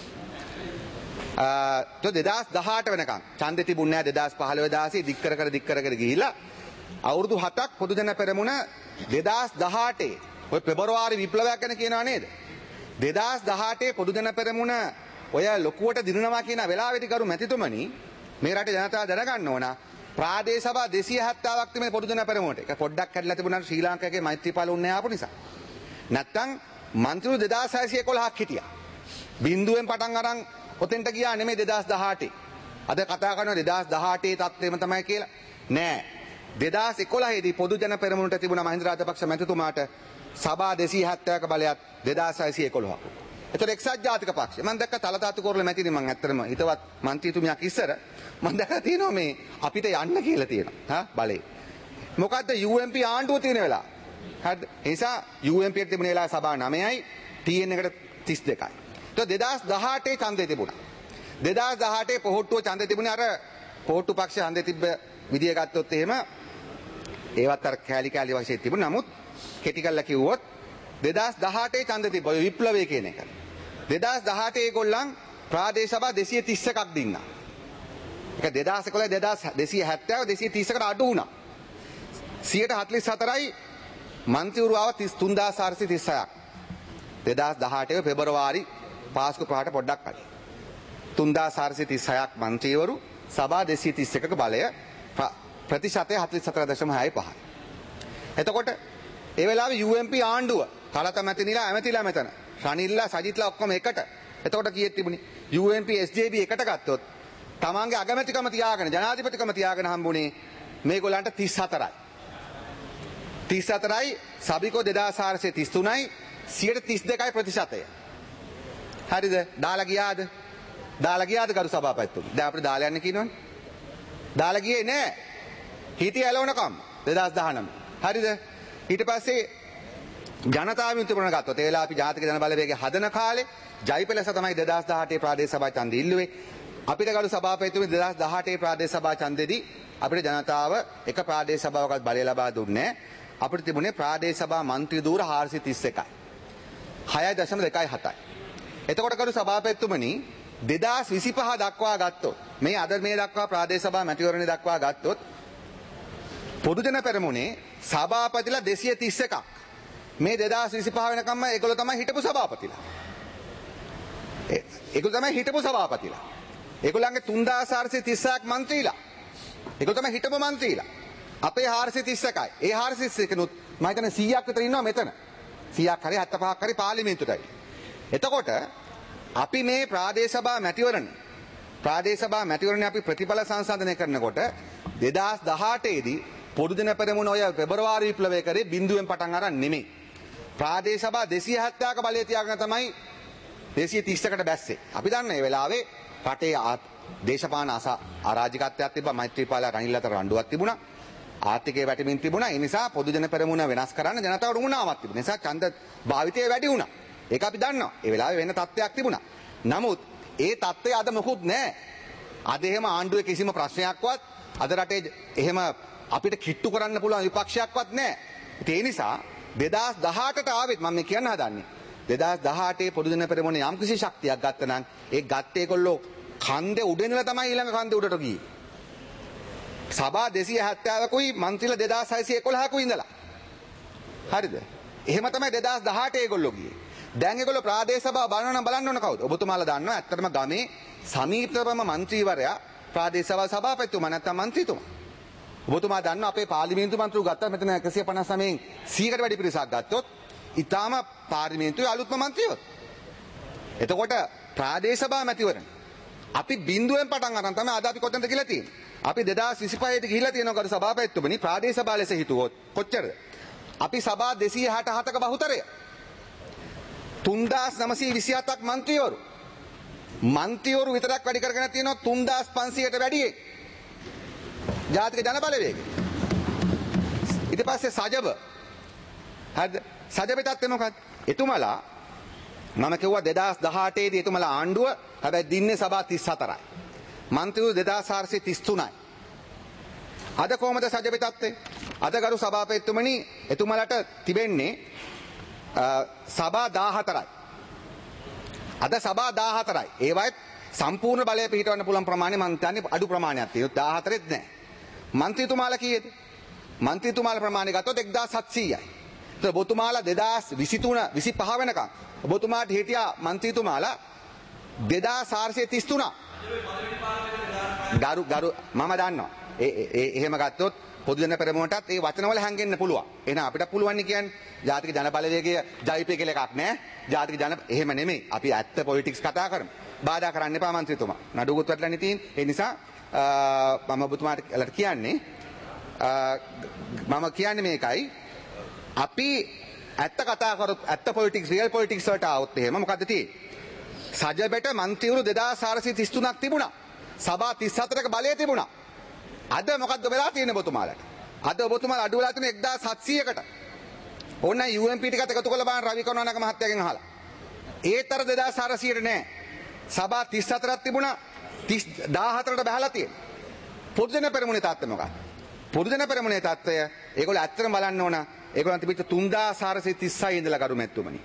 2018 වෙනකන් ඡන්දෙ තිබුණේ නැහැ 2015 16 දික් කර ගිහිලා අවුරුදු 7ක් පොදු ජන පෙරමුණ 2018 ඔය පෙබරවාරි විප්ලවයක් ගැන කියනවා නේද? 2018 පොදු ජන පෙරමුණ ඔය ලොකුවට දිනනවා කියන වෙලාවෙදි කරු මැතිතුමනි මේ රටේ ජනතාව දැනගන්න ඕන ප්‍රාදේශ සභා 270ක් තිබෙන පොදු ජන පෙරමුණට. ඒක පොඩ්ඩක් කැඩලා තිබුණා ශ්‍රී ලංකාවේ මෛත්‍රීපාල උන්නේ ආපු නිසා. නැත්තම් මන්ත්‍රීවරු 2611ක් හිටියා. බිඳුවෙන් පටන් අරන් ඔතෙන්ට ගියා නෙමෙයි 2018. අද කතා කරනවා 2018 තත්ත්වෙම තමයි කියලා. නෑ. 2011 දී පොදු ජන පෙරමුණට තිබුණා මහින්ද රාජපක්ෂ මැතිතුමාට සභා 270ක බලයත් 2611ක්. ඒතර එක්සත් ජාතික පක්ෂය මම දැක්ක තලතාතු කරලා මැතිනේ මම ඇත්තටම හිතවත් මන්ත්‍රීතුමියක් ඉස්සර මම දැක්කලා තියෙනවා මේ අපිට යන්න කියලා තියෙනවා. බලේ. මොකද්ද UMP ආණ්ඩුව තියෙන වෙලාව. හරිද? ඒ නිසා UMP එකට තිබුණ වෙලාව සභා 9යි TN එකට 32යි. ඒක 2018 ඡන්දේ තිබුණා. 2018 පොහොට්ටුව ඡන්දේ තිබුණේ අර පොහොට්ටු පක්ෂ ඡන්දේ තිබ්බ විදිය ගත්තොත් එහෙම ඒවත් අර කෑලි වශයෙන් තිබුණා. නමුත් කෙටි කරලා කිව්වොත් 2018 ඡන්දේ තිබ්බ ඔය විප්ලවය කියන එක. 2018 ඒගොල්ලන් ප්‍රාදේශ සභා 231ක් දින්නා. ඒක 2011 2270 230කට අඩු වුණා. 144යි මන්ත්‍රීවරු ආව 3436ක්. 2018 පෙබරවාරි පාස්කු ප්‍රහාරට පොඩ්ඩක් කලින් 3436ක් මන්ත්‍රීවරු සභා 231ක බලය ප්‍රතිශතය 44.65. එතකොට ඒ වෙලාවේ UMP ආණ්ඩුව කලත මැතිනිලා ඇමතිලා මෙතන රනිල්ලා සජිත්ලා ඔක්කොම එකට. එතකොට කීයක් තිබුණේ? UMP SJB එකට ගත්තොත් තමන්ගේ අගමැතිකම තියාගෙන ජනාධිපතිකම තියාගෙන හම්බුනේ මේගොල්ලන්ට 34යි. 34යි සබිකෝ 2433යි 132යි ප්‍රතිශතය. හරිද? දාලා ගියාද කරු සභාපතිතුමනි? දැන් අපිට දාලා යන්න කියනවනේ. දාලා ගියේ නෑ. හිටිය ඇලවනකම් 2019. හරිද? ඊට පස්සේ ජනතා විමුක්ති පෙරමුණ ගත්තොත් ඒ වෙලාව අපි ජාතික ජන බලවේගය හදන කාලේ ජයිපෙලස තමයි 2018 ප්‍රාදේශ සභා ඡන්දෙ ඉල්ලුවේ. අපිට කරු සභාපතිතුමනි 2018 ප්‍රාදේශ සභා ඡන්දෙදී අපිට ජනතාව එක ප්‍රාදේශ සභාවකත් බලය ලබා දුන්නේ නැහැ. අපිට තිබුණේ ප්‍රාදේශ සභා මන්ත්‍රී ධූර 431යි. 6.27යි. එතකොට කරු සභාපතිතුමනි 2025 දක්වා ගත්තොත් මේ අද මේ දක්වා ප්‍රාදේශ සභා මැතිවරණය දක්වා ගත්තොත් පොදු ජන පෙරමුණේ සභාපතිලා 231ක් මේ 2025 වෙනකම්ම ඒගොල්ලෝ තමයි හිටපු සභාපතිලා. ඒගොල්ලෝ තමයි හිටපු සභාපතිලා. ඒගොල්ලන්ගේ 3430ක් മന്ത്രിලා. ඒගොල්ලෝ තමයි හිටපු മന്ത്രിලා. අපේ 431යි. ඒ 431නුත් මම හිතන්නේ 100ක් විතර ඉන්නවා මෙතන. 100ක් හරි 75ක් හරි පාර්ලිමේන්තුවටයි. එතකොට අපි මේ ප්‍රාදේශ සභා මැතිවරණේ අපි ප්‍රතිඵල සංසන්දනය කරනකොට 2018 දී පොදු ජන පෙරමුණ ඔය පෙබරවාරි විප්ලවය කරේ බිඳුවෙන් පටන් අරන් නෙමෙයි. ප්‍රාදේශ සභා 270ක බලය තියාගෙන තමයි 230කට බැස්සේ. අපි දන්න මේ වෙලාවේ රටේ දේශපාලන අරාජිකත්වයක් තිබ්බා. මෛත්‍රීපාල රනිල් අතර රණ්ඩුවක් තිබුණා. ආර්ථිකයේ වැටෙමින් තිබුණා. ඒ නිසා පොදු ජන පෙරමුණ වෙනස් කරන්න ජනතාවට උවමනාවක් තිබුණා. ඒ නිසා ඡන්ද භාවිතය වැඩි වුණා. ඒක අපි දන්නවා. ඒ වෙලාවේ වෙන තත්ත්වයක් තිබුණා. නමුත් ඒ තත්ත්වය අද මොකුත් නැහැ. අද එහෙම ආණ්ඩුවේ කිසිම ප්‍රශ්නයක්වත් අද රටේ එහෙම අපිට කිට්ටු කරන්න පුළුවන් විපක්ෂයක්වත් නැහැ. ඒ නිසා 2018ට ආවෙත් මම කියන්න හදන්නේ 2018 පොදු ජන පෙරමුණ යම්කිසි ශක්තියක් ගත්ත නම් ඒ ගත්තේ ඒගොල්ලෝ කන්දේ උඩින්දලා තමයි ඊළඟ කන්දේ උඩට ගියේ. සභා 270කුයි මන්ත්‍රීලා 2611කුයි ඉඳලා. හරිද? එහෙම තමයි 2018 ඒගොල්ලෝ ගියේ. දැන් ඒගොල්ලෝ ප්‍රාදේශ සභාව බලන්න ඕන කවුද? ඔබතුමාලා දන්නවා ඇත්තටම ගමේ සමීපතම മന്ത്രിවරයා ප්‍රාදේශ සභාව සභාපතිතුමා නැත්නම් മന്ത്രിතුමා. ඔබතුමා දන්නවා අපේ පාර්ලිමේන්තු මන්ත්‍රීව ගත්තා මෙතන 159න් 100කට වැඩි පිරිසක් ගත්තොත් ඊටාම පාර්ලිමේන්තුවේ අලුත්ම മന്ത്രിවරු. එතකොට ප්‍රාදේශ සභා මැතිවරණ අපි බිඳුවෙන් පටන් අරන් තමයි අද අපි කොතනද කියලා තියෙන්නේ. අපි 2025 ට ගිහිලා තියෙනවා කරු සභාපතිතුමනි ප්‍රාදේශ සභාව ලෙස හිතුවොත් කොච්චරද? අපි සභා 267ක බහුතරය 3927ක් මන්ත්‍රීවරු විතරක් වැඩි කරගෙන තියෙනවා 3500ට වැඩි ජාතික ජන බලවේගය. ඊට පස්සේ සජබ හරිද? සජබේ තත්ත්වය මොකක්ද? එතුමලා මම කිව්වා 2018 දී එතුමලා ආණ්ඩුව හැබැයි දින්නේ සභා 34යි. මන්ත්‍රීවරු 2433යි. අද කොහමද සජබේ තත්ත්වය? අද ගරු සභාපතිතුමනි එතුමලාට තිබෙන්නේ සභා 14යි. අද සභා 14යි. ඒවයිත් සම්පූර්ණ බලය පිහිටවන්න පුළුවන් ප්‍රමාණය මම හිතන්නේ අඩු ප්‍රමාණයක් තියෙනවා. 14ෙත් නැහැ. මන්ත්‍රීතුමාලා කීයද? මන්ත්‍රීතුමාලා ප්‍රමාණය ගත්තොත් 1700යි. ඒත් ඔබතුමාලා 2023 25 වෙනකම් ඔබතුමාට හිටියා මන්ත්‍රීතුමාලා 2433. ගරු මම දන්නවා. එහෙම ගත්තොත් පොදු ජන පෙරමුණටත් ඒ වචනවල හැංගෙන්න පුළුවන්. එහෙනම් අපිට පුළුවන් කියන්නේ ජාතික ජන බලවේගය ජයිපේ කියලා එකක් නැහැ. ජාතික ජන එහෙම නෙමෙයි. අපි ඇත්ත පොලිටික්ස් කතා කරමු. බාධා කරන්න එපා මන්ත්‍රීතුමා. නඩුවකුත් වැටලා තියෙන්නේ. ඒ නිසා මම ඔබතුමාට කියන්නේ මේකයි. අපි ඇත්ත කතා කරොත් ඇත්ත පොලිටික්ස් රියල් පොලිටික්ස් වලට આવොත් එහෙම මොකද්ද තියෙන්නේ? සජබෙට මන්ත්‍රීවරු 2433ක් තිබුණා. සභා 34ක බලය තිබුණා. අද මොකද්ද වෙලා තියෙන්නේ ඔබතුමාලට? අද ඔබතුමාලා අඩු වෙලා තියෙන 1700කට. ඕන්න UMP ටිකත් එකතු කරලා බලන්න රවි කරුණානායක මහත්තයාගෙන් අහලා. ඒතර 2400ට නෑ. සභා 34ක් තිබුණා 14ට බහලා තියෙනවා. පොදු ජන පෙරමුණේ තත්ත්වය මොකක්ද? පොදු ජන පෙරමුණේ තත්ත්වය ඒගොල්ලෝ ඇත්තටම බලන්න ඕන. ඒගොල්ලන් තිබිච්ච 3430යි ඉඳලා කරු මැතිතුමනි.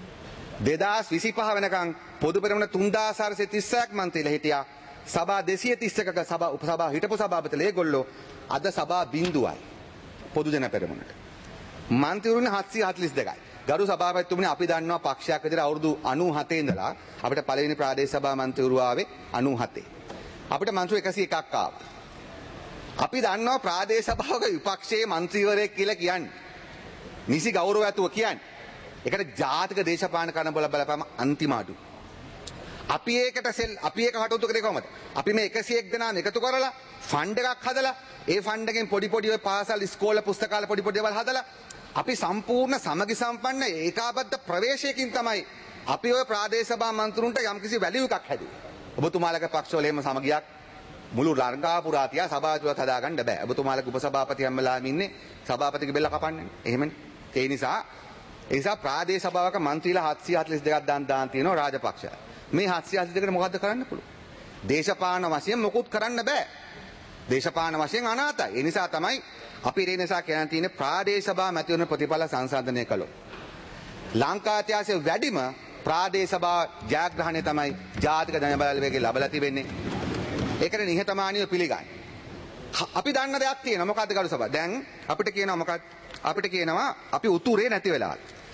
2025 වෙනකන් පොදු පෙරමුණ 3430ක් මන්ත්‍රීලා හිටියා. සභා 230ක උපසභා හිටපු සභාපතිලා ඒගොල්ලෝ අද සභා බිඳුවයි පොදු ජන පෙරමුණට. මන්ත්‍රීවරුන් 742යි. ගරු සභාපතිතුමනි අපි දන්නවා පක්ෂයක් විදිහට අවුරුදු 97 ඉඳලා අපිට පළවෙනි ප්‍රාදේශ සභා මන්ත්‍රීවරු ආවේ 97. අපිට මන්ත්‍රී 101ක් ආවා. අපි දන්නවා ප්‍රාදේශ සභාවක විපක්ෂයේ මන්ත්‍රීවරයෙක් කියලා කියන්නේ නිසි ගෞරවය ඇතුව කියන්නේ. ඒකට ජාතික දේශපාලන කරන බලපෑම අන්තිම අඩු. අපි ඒක කටයුතු කරේ කොහමද? අපි මේ 101 දෙනාම එකතු කරලා ෆන්ඩ් එකක් හදලා ඒ ෆන්ඩ් එකෙන් පොඩි ඔය පාසල් ඉස්කෝල පුස්තකාල පොඩි දේවල් හදලා අපි සම්පූර්ණ සමගි සම්පන්න ඒකාබද්ධ ප්‍රවේශයකින් තමයි අපි ඔය ප්‍රාදේශ සභා මන්ත්‍රීන්ට යම්කිසි වැලියු එකක් හැදුවේ. ඔබතුමාලගේ පක්ෂවල එහෙම සමගියක් මුළු ලංකාපුරා තියා සභාපතිවත් හදාගන්න බෑ. ඔබතුමාලගේ උපසභාපති හැමලාම ඉන්නේ සභාපතිගේ බෙල්ල කපන්නේ. එහෙමනේ. ඒ නිසා ප්‍රාදේශ සභාවක මන්ත්‍රීලා 742ක් දාන් තියෙනවා රාජපක්ෂ. මේ 742කට මොකද්ද කරන්න පුළුවන්? දේශපාලන වශයෙන් මොකුත් කරන්න බෑ. දේශපාලන වශයෙන් අනාතයි. ඒ නිසා තමයි අපි ඒ නිසා කියන්න තියෙන්නේ ප්‍රාදේශ සභා මැතිවරණ ප්‍රතිඵල සංසන්දනය කළොත්. ලංකා ඉතිහාසයේ වැඩිම ප්‍රාදේශ සභා ජයග්‍රහණය තමයි ජාතික ජන බලවේගය ලැබලා තිබෙන්නේ. ඒකට නිහතමානීව පිළිගන්න. අපි දන්න දෙයක් තියෙනවා. මොකද්ද ගරු සභාව? දැන් අපිට කියනවා මොකක්ද? අපිට කියනවා අපි උතුරේ නැති වෙලා.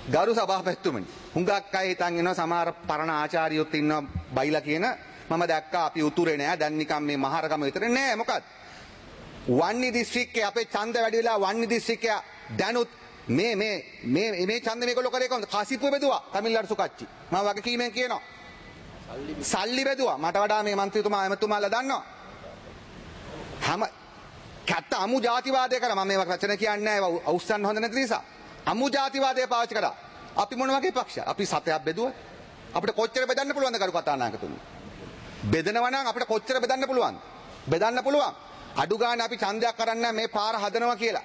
ගරු සභාපතිතුමනි හුඟක් අය හිතන් ඉන්නවා සමහර පරණ ආචාර්යයොත් ඉන්නවා බයිලා කියන මම දැක්කා අපි උතුරේ නෑ දැන් නිකන් මේ මහරගම විතරේ නෑ මොකද වන්නි දිස්ත්‍රික්කයේ අපේ ඡන්ද වැඩි වෙලා වන්නි දිස්ත්‍රික්කය දැනුත් මේ ඡන්ද මේගොල්ලෝ කරේ කොහොමද කාසිප්පුව බෙදුවා තමිල්නාඩු සුකච්චි මම වගකීමෙන් කියනවා සල්ලි බෙදුවා මට වඩා මේ മന്ത്രിතුමා එමතුමාලා දන්නවා හැම කැත්ත අමු ජාතිවාදය කරා මම මේවා වචන කියන්නේ නැහැ අවුස්සන්න හොඳ නැති නිසා අමු ජාතිවාදය පාවිච්චි කරා අපි මොන වගේ පක්ෂ අපි සතයක් බෙදුවා අපිට කොච්චර බෙදන්න පුළුවන්ද කරු කතානායකතුමනි බෙදනවා නම් අපිට කොච්චර බෙදන්න පුළුවන් අඩු ගානේ අපි ඡන්දයක් කරන්න මේ පාර හදනවා කියලා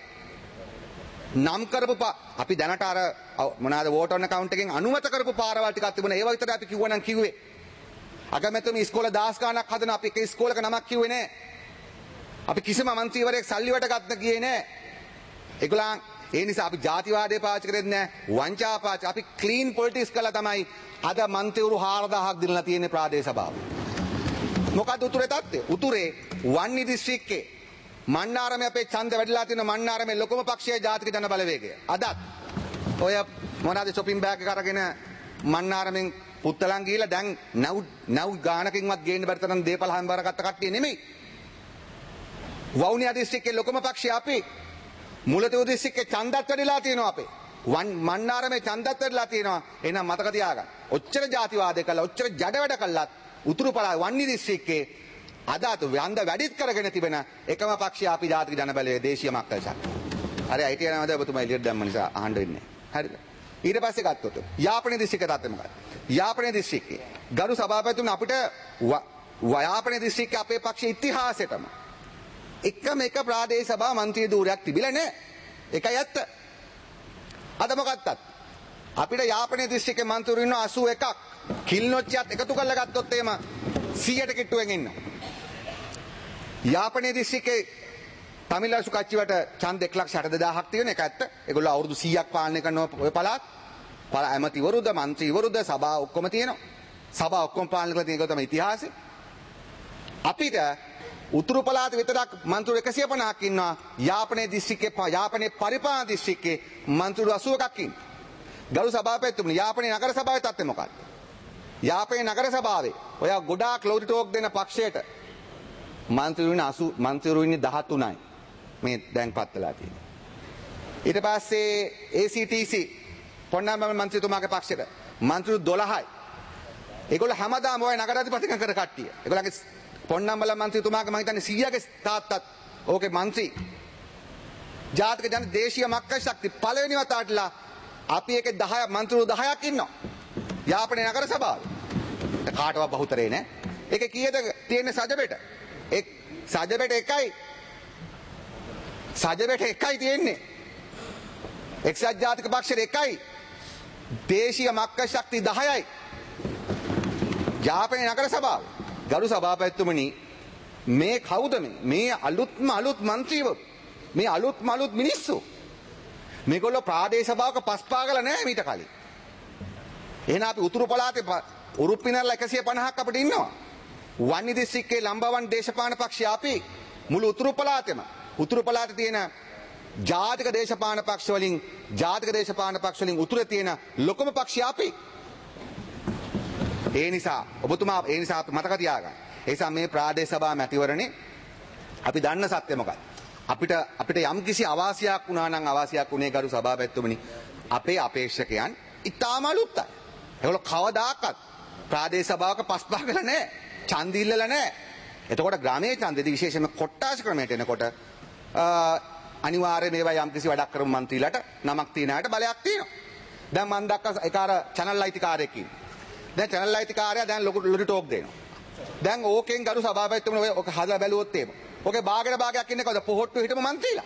නම් කරපු අපි දැනට අර මොනවාද වෝට් ඔන් account එකෙන් අනුමත කරපු පාරවල් ටිකක් තිබුණා ඒවා විතර අපි කිව්වනම් කිව්වේ අගමැතිතුමි ඉස්කෝල 10 ගාණක් හදන අපි එක ඉස්කෝලක නමක් කිව්වේ නෑ අපි කිසිම මන්ත්‍රීවරයෙක් සල්ලිවට ගන්න ගියේ නෑ ඒගොල්ලන් ඒ නිසා අපි ජාතිවාදය පාවිච්චි කරෙත් නෑ වංචා පාවිච්චි අපි ක්ලීන් පොලිටික්ස් කළා තමයි අද මන්ත්‍රීවරු 4000ක් දිනලා තියෙන්නේ ප්‍රාදේශ සභාව මොකද උතුරේ තත්ත්වය උතුරේ වන්නි දිස්ත්‍රික්කේ මන්නාරමේ අපේ ඡන්ද වැඩිලා තියෙන මන්නාරමේ ලොකුම පක්ෂයේ ජාතික ජන බලවේගය අදත් ඔය මොනවාද shopping bag එක අරගෙන මන්නාරමෙන් පුත්තලන් ගිහිල්ලා දැන් නව් ගානකින්වත් ගේන්න බැරි තරම් දේපල හම්බවර ගත්ත කට්ටිය නෙමෙයි වවුනියා දිස්ත්‍රික්කේ ලොකුම පක්ෂය අපි මුලතිව් දිස්ත්‍රික්කේ ඡන්දත් වැඩිලා තියෙනවා අපේ මන්නාරමේ ඡන්දත් වැඩිලා තියෙනවා එහෙනම් මතක තියාගන්න ඔච්චර ජාතිවාදය කළා ඔච්චර ජඩ වැඩ කළත් උතුරු පළාත් වන්නි දිස්ත්‍රික්කේ අදත් වන්ද වැඩිත් කරගෙන තිබෙන එකම පක්ෂය අපි ජාතික ජන බලවේගය දේශීය මක්කල් ශක්තිය. හරි අයිති යනවාද ඔබතුමා එළියට දැම්ම නිසා අහන්න වෙන්නේ. හරිද? ඊට පස්සේ ගත්තොත් යාපනයේ දිස්ත්‍රික්කේ තත්ත්වය මොකක්ද? යාපනයේ දිස්ත්‍රික්කේ ගරු සභාපතිතුමනි අපිට යාපනයේ දිස්ත්‍රික්කේ අපේ පක්ෂයේ ඉතිහාසෙටම එකම එක ප්‍රාදේශ සභා මන්ත්‍රී ධූරයක් තිබිලා නැහැ. ඒකයි ඇත්ත. අද මොකක්ද? අපිට යාපනයේ දිස්ත්‍රික්කේ මන්ත්‍රීවරු ඉන්නවා 81ක්. කිල්නොච්චියත් එකතු කරලා ගත්තොත් එහෙම 100ට කිට්ටුවෙන් ඉන්නවා. යාපනයේ දිස්ත්‍රික්කේ තමිල්නාඩු සුකච්චිවට ඡන්ද 1,62,000ක් තියෙන එක ඇත්ත. ඒගොල්ලෝ අවුරුදු 100ක් පාලනය කරන ඔය පළාත්. ඇමතිවරුද මන්ත්‍රීවරුද සභාව ඔක්කොම තියෙනවා. සභාව ඔක්කොම පාලනය කරලා තියෙන එක තමයි ඉතිහාසය. අපිට උතුරු පළාත විතරක් මන්ත්‍රීවරු 150ක් ඉන්නවා. යාපනයේ දිස්ත්‍රික්කේ යාපනයේ පරිපාලන දිස්ත්‍රික්කේ මන්ත්‍රීවරු 81ක් ඉන්නවා. ගරු සභාපතිතුමනි යාපනයේ නගර සභාවේ තත්ත්වය මොකක්ද? යාපනයේ නගර සභාවේ ඔය ගොඩාක් ලෝඩි ටෝක් දෙන පක්ෂයට මන්ත්‍රීවරු ඉන්නේ 13යි. මේ දැන් පත්වලා තියෙන්නේ. ඊට පස්සේ ACTC පොණ්ණම්බල මන්ත්‍රීතුමාගේ පක්ෂයට මන්ත්‍රීවරු 12යි. ඒගොල්ලෝ හැමදාම ඔය නගරාධිපතිකම් කර කට්ටිය. ඒගොල්ලන්ගේ පොණ්ණම්බල මන්ත්‍රීතුමාගේ මම හිතන්නේ 100ගේ තාත්තත් ඕකේ මන්ත්‍රී. ජාතික ජන දේශීය මක්කල් ශක්තිය පළවෙනි වතාවටලා අපි ඒකේ 10 මන්ත්‍රීවරු 10ක් ඉන්නවා. යාපනයේ නගර සභාවේ. කාටවත් බහුතරේ නෑ. ඒකේ කීයද තියෙන්නේ සජබෙට? සජබෙට එකයි. සජබෙට එකයි තියෙන්නේ. එක්සත් ජාතික පක්ෂයට එකයි. දේශීය මක්කල් ශක්තිය 10යි. යාපනයේ නගර සභාව. ගරු සභාපතිතුමනි මේ කවුද මේ අලුත් මන්ත්‍රීවරු මේ අලුත් මිනිස්සු මේගොල්ලෝ ප්‍රාදේශ සභාවක පස්පා ගලා නැහැ මීට කලින්. එහෙනම් අපි උතුරු පළාතේ උරුප්පිනර්ලා 150ක් අපිට ඉන්නවා. වන්නි දිස්ත්‍රික්කේ ලම්බවන් දේශපාලන පක්ෂය අපි මුළු උතුරු පළාතේම උතුරු පළාතේ තියෙන ජාතික දේශපාලන පක්ෂ වලින් උතුරේ තියෙන ලොකුම පක්ෂය අපි. ඒ නිසා ඔබතුමා අපි මතක තියාගන්න. ඒ නිසා මේ ප්‍රාදේශ සභා මැතිවරණේ අපි දන්න සත්‍ය මොකක්ද? අපිට යම්කිසි අවාසියක් වුණා නම් අවාසියක් උනේ ගරු සභාපතිතුමනි අපේ අපේක්ෂකයන් ඉතාම අලුත්යි. ඒගොල්ලෝ කවදාකවත් ප්‍රාදේශ සභාවක පස්පා කරලා නැහැ. ඡන්ද ඉල්ලලා නැහැ. එතකොට ග්‍රාමීය ඡන්දෙදි විශේෂයෙන්ම කොට්ටාස ක්‍රමයට එනකොට අනිවාර්යයෙන් මේවා යම්කිසි වැඩක් කරමු මන්ත්‍රීලාට නමක් තියන අයට බලයක් තියෙනවා. දැන් මම දැක්ක ඒක අර channel අයිතිකාරයෙක් ඉන්නේ. දැන් channel අයිතිකාරයා දැන් ලොකු ටෝක් දෙනවා. දැන් ඕකෙන් ගරු සභාපතිතුමනි ඔක හදලා බැලුවොත් එහෙම. ඔකේ භාගයක් ඉන්නේ කවුද? පොහොට්ටු හිටපු මන්ත්‍රීලා.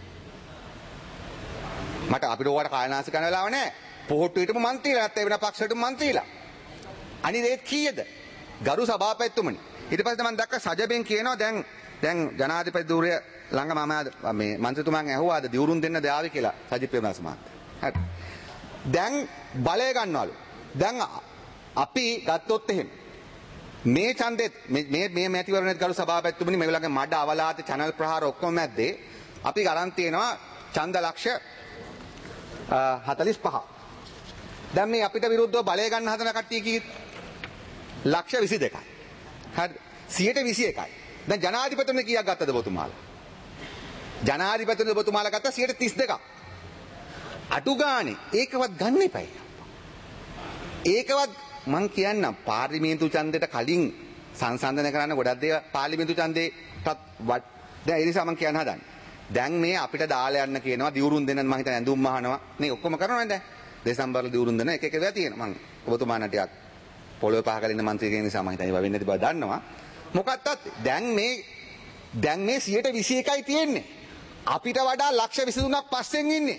මට අපිට ඕකට කායනාසි කරන වෙලාව නැහැ. පොහොට්ටු හිටපු මන්ත්‍රීලා නැත්නම් වෙන පක්ෂයකට මන්ත්‍රීලා. අනිත් ඒ කීයද? ගරු සභාපතිතුමනි. ඊට පස්සේ මම දැක්ක සජබෙන් කියනවා දැන් ජනාධිපති ධූරය ළඟ මම මේ මන්ත්‍රීතුමන් ඇහුවාද දිවුරුම් දෙන්න දාවි කියලා සජිත් ප්‍රේමදාස මහත්තයා. හරි. දැන් බලය ගන්නවලු. දැන් අපි ගත්තොත් එහෙම මේ ඡන්දෙත් මේ මැතිවරණෙත් ගරු සභාපතිතුමනි මේගොල්ලන්ගේ මඩ අවලාද channel ප්‍රහාර ඔක්කොම මැද්දේ අපි ගරන් තියෙනවා ඡන්ද ලක්ෂ 45. දැන් මේ අපිට විරුද්ධව බලය ගන්න හදන කට්ටිය කීයද? ලක්ෂ 22යි. හරිද? 121යි. දැන් ජනාධිපතිතුමනි කීයක් ගත්තද ඔබතුමාලා? ජනාධිපතිතුමනි ඔබතුමාලා ගත්තා 132ක්. අඩු ගානේ ඒකවත් ගන්න එපයි. ඒකවත් මං කියන්නම් පාර්ලිමේන්තු ඡන්දෙට කලින් සංසන්දනය කරන්න ගොඩක් දේවල් පාර්ලිමේන්තු ඡන්දේටත් දැන් ඒ නිසා මං කියන්න හදන්නේ. දැන් මේ අපිට දාලා යන්න කියනවා දිවුරුම් දෙන්න මං හිතන්නේ ඇඳුම් මහනවා. මේ ඔක්කොම කරනවා දැන්. දෙසැම්බර්ල දිවුරුම් දෙන එක ඒවා තියෙනවා. මං ඔබතුමාට ටිකක් පොළොවේ පහකල ඉන්න මන්ත්‍රී කෙනෙක් නිසා මං හිතන්නේ ඒවා වෙන්නේ නැති බව දන්නවා. මොකක්වත් දැන් මේ 121යි තියෙන්නේ. අපිට වඩා ලක්ෂ 23ක් පස්සෙන් ඉන්නේ.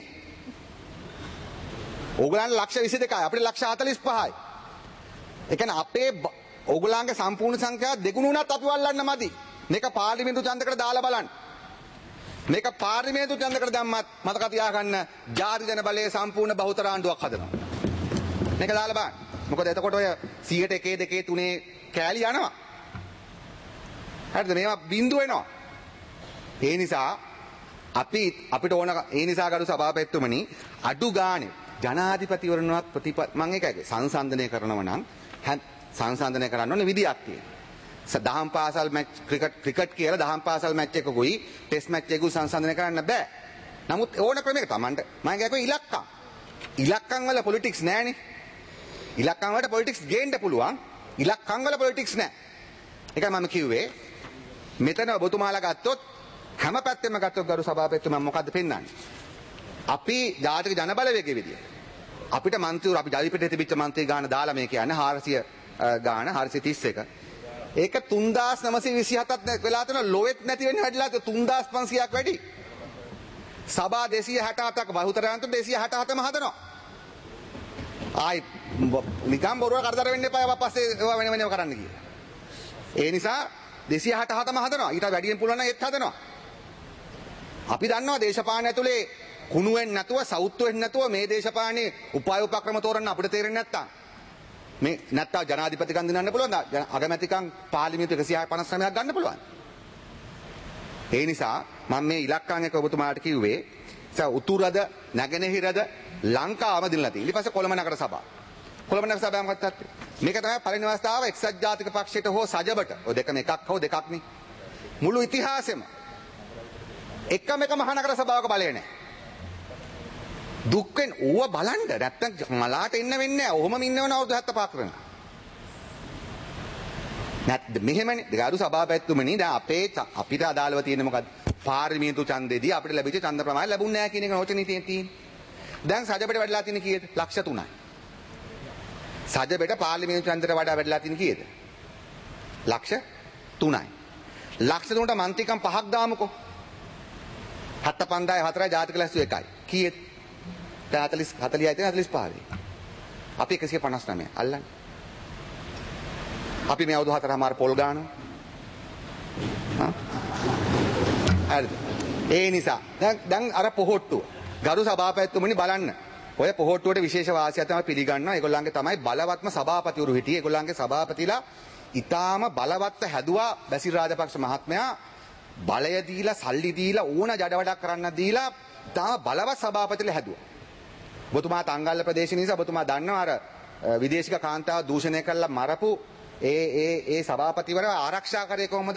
ඕගලන්ට ලක්ෂ 22යි අපිට ලක්ෂ 45යි. ඒ කියන්නේ අපේ ඕගලන්ගේ සම්පූර්ණ සංඛ්‍යාව දෙගුණ වුණත් අපි වල්ලන්න මදි. මේක පාර්ලිමේන්තු ඡන්දකට දාලා බලන්න. මේක පාර්ලිමේන්තු ඡන්දකට දැම්මත් මතක තියාගන්න ජාති ජන බලයේ සම්පූර්ණ බහුතර ආණ්ඩුවක් හදනවා. මේක දාලා බලන්න. මොකද එතකොට ඔය 100ට 1 2 3 කෑලි යනවා. හරිද? මේවා බිඳු වෙනවා. ඒ නිසා අපිට ඕන ඒ නිසා ගරු සභාපතිතුමනි අඩු ගානේ ජනාධිපතිවරණවත් මම ඒකයි සංසන්දනය කරනවා නම් සංසන්දනය කරන්න ඕනේ විදියක් තියෙනවා. දහම් පාසල් මැච් ක්‍රිකට් කියලා දහම් පාසල් මැච් එකකුයි ටෙස්ට් මැච් එකකුයි සංසන්දනය කරන්න බෑ. නමුත් ඕන ක්‍රමයක Tamanට මම කියනවා ඉලක්කම් වල පොලිටික්ස් නෑනේ. ඉලක්කම් වලට පොලිටික්ස් ගේන්න පුළුවන්. ඉලක්කම් වල පොලිටික්ස් නෑ. ඒකයි මම කිව්වේ මෙතන ඔබතුමාලා ගත්තොත් හැම පැත්තෙම ගත්තොත් ගරු සභාපතිතුමා මොකද්ද පෙන්වන්නේ? අපි ජාතික ජනබලවේගයේ විදිය. අපිට මන්ත්‍රීවරු අපි ජවිපෙටේ තිබිච්ච මන්ත්‍රී ගාන දාලා මේ කියන්නේ 400 ගාන 431. ඒක 3927ක් වෙලා තන ලොවෙත් නැති වෙන්නේ වැඩිලා 3500ක් වැඩි. සභා 267ක් බහුතරයන්ට 267ම හදනවා. ආයි නිකම් බොරුව කරදර වෙන්න එපා. ඒවා පස්සේ ඒවා වෙනව කරන්න කියලා. ඒ නිසා 267ම හදනවා. ඊට වැඩියෙන් පුළුවන් නම් ඒත් හදනවා. අපි දන්නවා දේශපාලන ඇතුලේ කුණු වෙන්නේ නැතුව සවුත්තු වෙන්නේ නැතුව මේ දේශපාලනේ උපාය උපක්‍රම තෝරන්න අපිට තේරෙන්නේ නැත්තම් මේ නැත්තම් ජනාධිපතිකම් දිනන්න පුළුවන් අගමැතිකම් පාර්ලිමේන්තු 159ක් ගන්න පුළුවන්. ඒ නිසා මම මේ ඉලක්කම් එක ඔබතුමාට කිව්වේ උතුරද නැගෙනහිරද ලංකාවම දිනලා තියෙනවා. ඊට පස්සේ කොළඹ නගර සභාව. කොළඹ නගර සභාවම ගත්තත් මේක තමයි පළවෙනි අවස්ථාව එක්සත් ජාතික පක්ෂයට හෝ සජබට. ඔය දෙකම එකක් හෝ දෙකක් නේ. මුළු ඉතිහාසෙම එකම මහනගර සභාවක බලය නැහැ. දුක්ෙන් ඕව බලන්න නැත්තම් මලාට එන්න වෙන්නේ නැහැ. ඔහොම ඉන්නවන අවුරුදු 75 කරන. නැත්ද මෙහෙමනේ ගරු සභාපතිතුමනි දැන් අපිට අදාළව තියෙන්නේ මොකද්ද? පාර්ලිමේන්තු ඡන්දෙදී අපිට ලැබිච්ච ඡන්ද ප්‍රමාණය ලැබුණ නැහැ කියන එක නෝචනී තියෙන්නේ. දැන් සජබෙට වැඩිලා තියෙන්නේ කීයද? ලක්ෂ 3යි. සජබෙට පාර්ලිමේන්තු ඡන්දෙට වඩා වැඩිලා තියෙන්නේ කීයද? ලක්ෂ 3යි. ලක්ෂ 3ට මන්ත්‍රීකම් 5ක් දාමුකෝ. 75004යි ජාතික ලැස්තු 1යි. කීයද? 40යි තියෙන 45යි. අපි 159 අල්ලන්නේ. අපි මේ අවුරුදු 4මාර පොල් ගන්නවා. හරිද? ඒ නිසා දැන් අර පොහොට්ටුව ගරු සභාපතිතුමනි බලන්න. ඔය පොහොට්ටුවට විශේෂ වාසියක් තමයි පිළිගන්නවා. ඒගොල්ලන්ගේ තමයි බලවත්ම සභාපතිවරු හිටියේ. ඒගොල්ලන්ගේ සභාපතිලා ඊටාම බලවත්ව හැදුවා බැසිල් රාජපක්ෂ මහත්මයා. බලය දීලා සල්ලි දීලා ඕන ජඩ වැඩක් කරන්න දීලා තාම බලවත් සභාපතිලා හැදුවා. ඔබතුමා තංගල්ල ප්‍රදේශ නිසා ඔබතුමා දන්නවා අර විදේශික කාන්තාව දූෂණය කළා මරපු ඒ සභාපතිවර ආරක්ෂා කරේ කොහොමද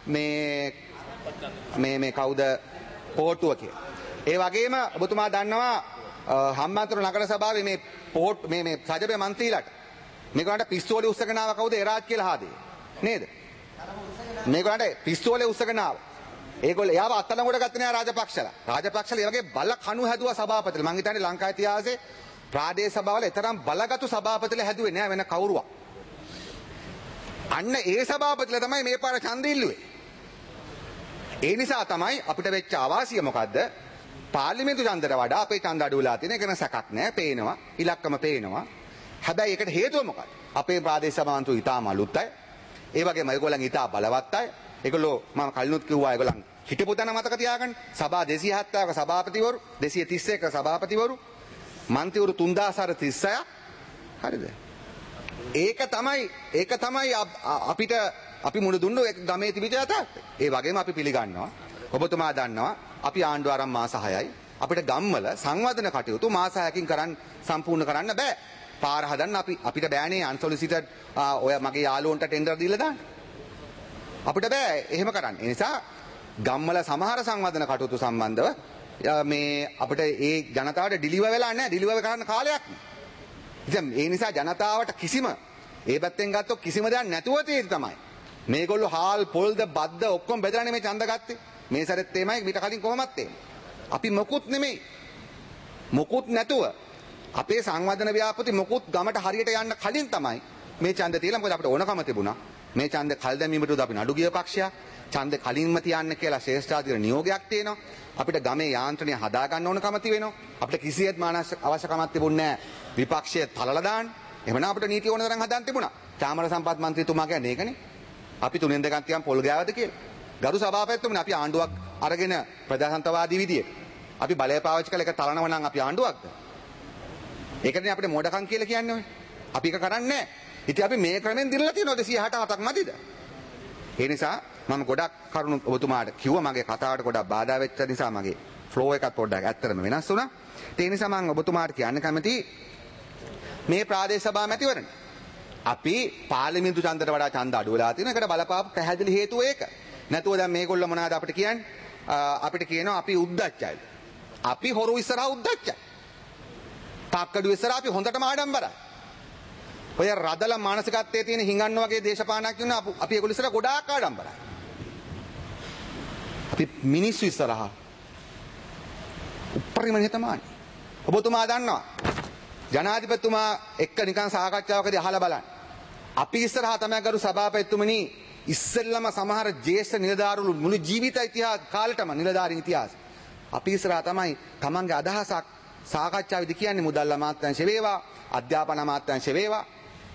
මේ කවුද පොහොට්ටුව කියලා. ඒ වගේම ඔබතුමා දන්නවා හම්බන්තොට නගර සභාවේ මේ සජබේ මන්ත්‍රීලාට මේගොල්ලන්ට පිස්තෝලේ උස්සගෙන ආව කවුද එරාජ් කියලා හාදේ නේද? මේගොල්ලන්ට පිස්තෝලේ උස්සගෙන ආව. ඒගොල්ලෝ එයාව අත්අඩංගුවට ගත්තේ නෑ රාජපක්ෂලා. රාජපක්ෂලා ඒ වගේ බල කණු හැදුවා සභාපතිලා. මං හිතන්නේ ලංකා ඉතිහාසයේ ප්‍රාදේශ සභාවල එතරම් බලගත්ු සභාපතිලා හැදුවේ නෑ වෙන කවුරුවක්. අන්න ඒ සභාපතිලා තමයි මේ පාර ඡන්දෙ ඉල්ලුවේ. ඒ නිසා තමයි අපිට වෙච්ච අවාසිය මොකද්ද? පාර්ලිමේන්තු ඡන්දයට වඩා අපේ ඡන්ද අඩු වෙලා තියෙන එක සැකක් නෑ. පේනවා. ඉලක්කම පේනවා. හැබැයි ඒකට හේතුව මොකක්ද? අපේ ප්‍රාදේශ සභාවන්තු ඉතාම අලුත් අය. ඒ වගේම ඒගොල්ලන් ඉතා බලවත් අය. ඒගොල්ලෝ මම කලිනුත් කිව්වා ඒගොල්ලන් හිටපු තැන මතක තියාගන්න. සභා 270ක සභාපතිවරු 231ක සභාපතිවරු මන්ත්‍රීවරු 3036ක් හරිද? ඒක තමයි අපි මුණ දුන්නු ගමේ තිබිච්ච යථාර්ථය. ඒ වගේම අපි පිළිගන්නවා. ඔබතුමා දන්නවා අපි ආණ්ඩුව ආරම්භ මාස 6යි. අපිට ගම්වල සංවර්ධන කටයුතු මාස 6කින් සම්පූර්ණ කරන්න බෑ. පාර හදන්න අපිට බෑනේ අන්සොලිසිටඩ් ඔය මගේ යාළුවන්ට ටෙන්ඩර් දීලා දාන්න. අපිට බෑ එහෙම කරන්න. ඒ නිසා ගම්වල සමහර සංවර්ධන කටයුතු සම්බන්ධව මේ අපිට ඒ ජනතාවට ඩිලිවර් වෙලා නැහැ. ඩිලිවර් කරන්න කාලයක් නෑ. ඉතින් ඒ නිසා ජනතාවට කිසිම ඒ පැත්තෙන් ගත්තොත් කිසිම දෙයක් නැතුව තියෙදි තමයි. මේගොල්ලෝ හාල් පොල්ද බද්ද ඔක්කොම බෙදලානේ මේ ඡන්ද ගත්තේ. මේ සැරෙත් එමය ඊට කලින් කොහොමත් එන්නේ. අපි මොකුත් නෙමෙයි. මොකුත් නැතුව අපේ සංවර්ධන ව්‍යාපෘති මොකුත් ගමට හරියට යන්න කලින් තමයි මේ ඡන්ද තියලා මොකද අපිට ඕනකම තිබුණා. මේ ඡන්ද කල් දැමීමට අපි නඩු ගිය පක්ෂයක්. ඡන්ද කලින්ම තියන්න කියලා ශ්‍රේෂ්ඨාධිකාර නියෝගයක් තියෙනවා. අපිට ගමේ යාන්ත්‍රණය හදා ගන්න ඕනකම තියෙනවා. අපිට කිසියෙත් මානසික අවශ්‍යකමක් තිබුණේ නැහැ. විපක්ෂයේ තලලා දාන්න. එහෙමනම් අපිට නීති ඕන තරම් හදන්න තිබුණා. චාමර සම්පත් මන්ත්‍රීතුමා කියන්නේ ඒකනේ. අපි 3න් 2ක් තියන් පොල් ගෑවද කියලා. ගරු සභාපතිතුමනි අපි ආණ්ඩුවක් අරගෙන ප්‍රජාතන්ත්‍රවාදී විදියට අපි බලය පාවිච්චි කළ එක තලනවා නම් අපි ආණ්ඩුවක්ද? ඒකනේ අපිට මොඩකම් කියලා කියන්නේ ඔය. අපි ඒක කරන්නේ නැහැ. ඉතින් අපි මේ ක්‍රමෙන් දිනලා තියෙනවා 267ක් මදිද? ඒ නිසා මම ගොඩක් කරුණු ඔබතුමාට කිව්වා මගේ කතාවට ගොඩක් බාධා වෙච්ච නිසා මගේ ෆ්ලෝ එකත් පොඩ්ඩක් ඇත්තටම වෙනස් වුණා. ඒ නිසා මම ඔබතුමාට කියන්න කැමතියි මේ ප්‍රාදේශ සභා මැතිවරණ අපි පාර්ලිමේන්තු ඡන්දයට වඩා ඡන්ද අඩු වෙලා තියෙන එකට බලපාපු පැහැදිලි හේතුව ඒක. නැතුව දැන් මේගොල්ලෝ මොනවද අපිට කියන්නේ? අපිට කියනවා අපි උද්දච්චයිද? අපි හොරු ඉස්සරහා උද්දච්චයි. තාක්කඩු ඉස්සරහා අපි හොඳටම ආඩම්බරයි. ඔය රදල මානසිකත්වයේ තියෙන හිඟන්න වගේ දේශපාලනයක් ඉන්නවා අපි ඒගොල්ලෝ ඉස්සරහා ගොඩාක් ආඩම්බරයි. අපි මිනිස්සු ඉස්සරහා උපරිම නිහතමානී. ඔබතුමා දන්නවා ජනාධිපතිතුමා එක්ක නිකන් සාකච්ඡාවකදී අහලා බලන්න. අපි ඉස්සරහා තමයි ගරු සභාපතිතුමනි ඉස්සෙල්ලම සමහර ජ්‍යෙෂ්ඨ නිලධාරීන් මුළු ජීවිත ඉතිහාස කාලෙටම නිලධාරීන් ඉතිහාස. අපි ඉස්සරහා තමයි තමන්ගේ අදහසක් සාකච්ඡාවේදී කියන්නේ මුදල් අමාත්‍යාංශ වේවා, අධ්‍යාපන අමාත්‍යාංශ වේවා.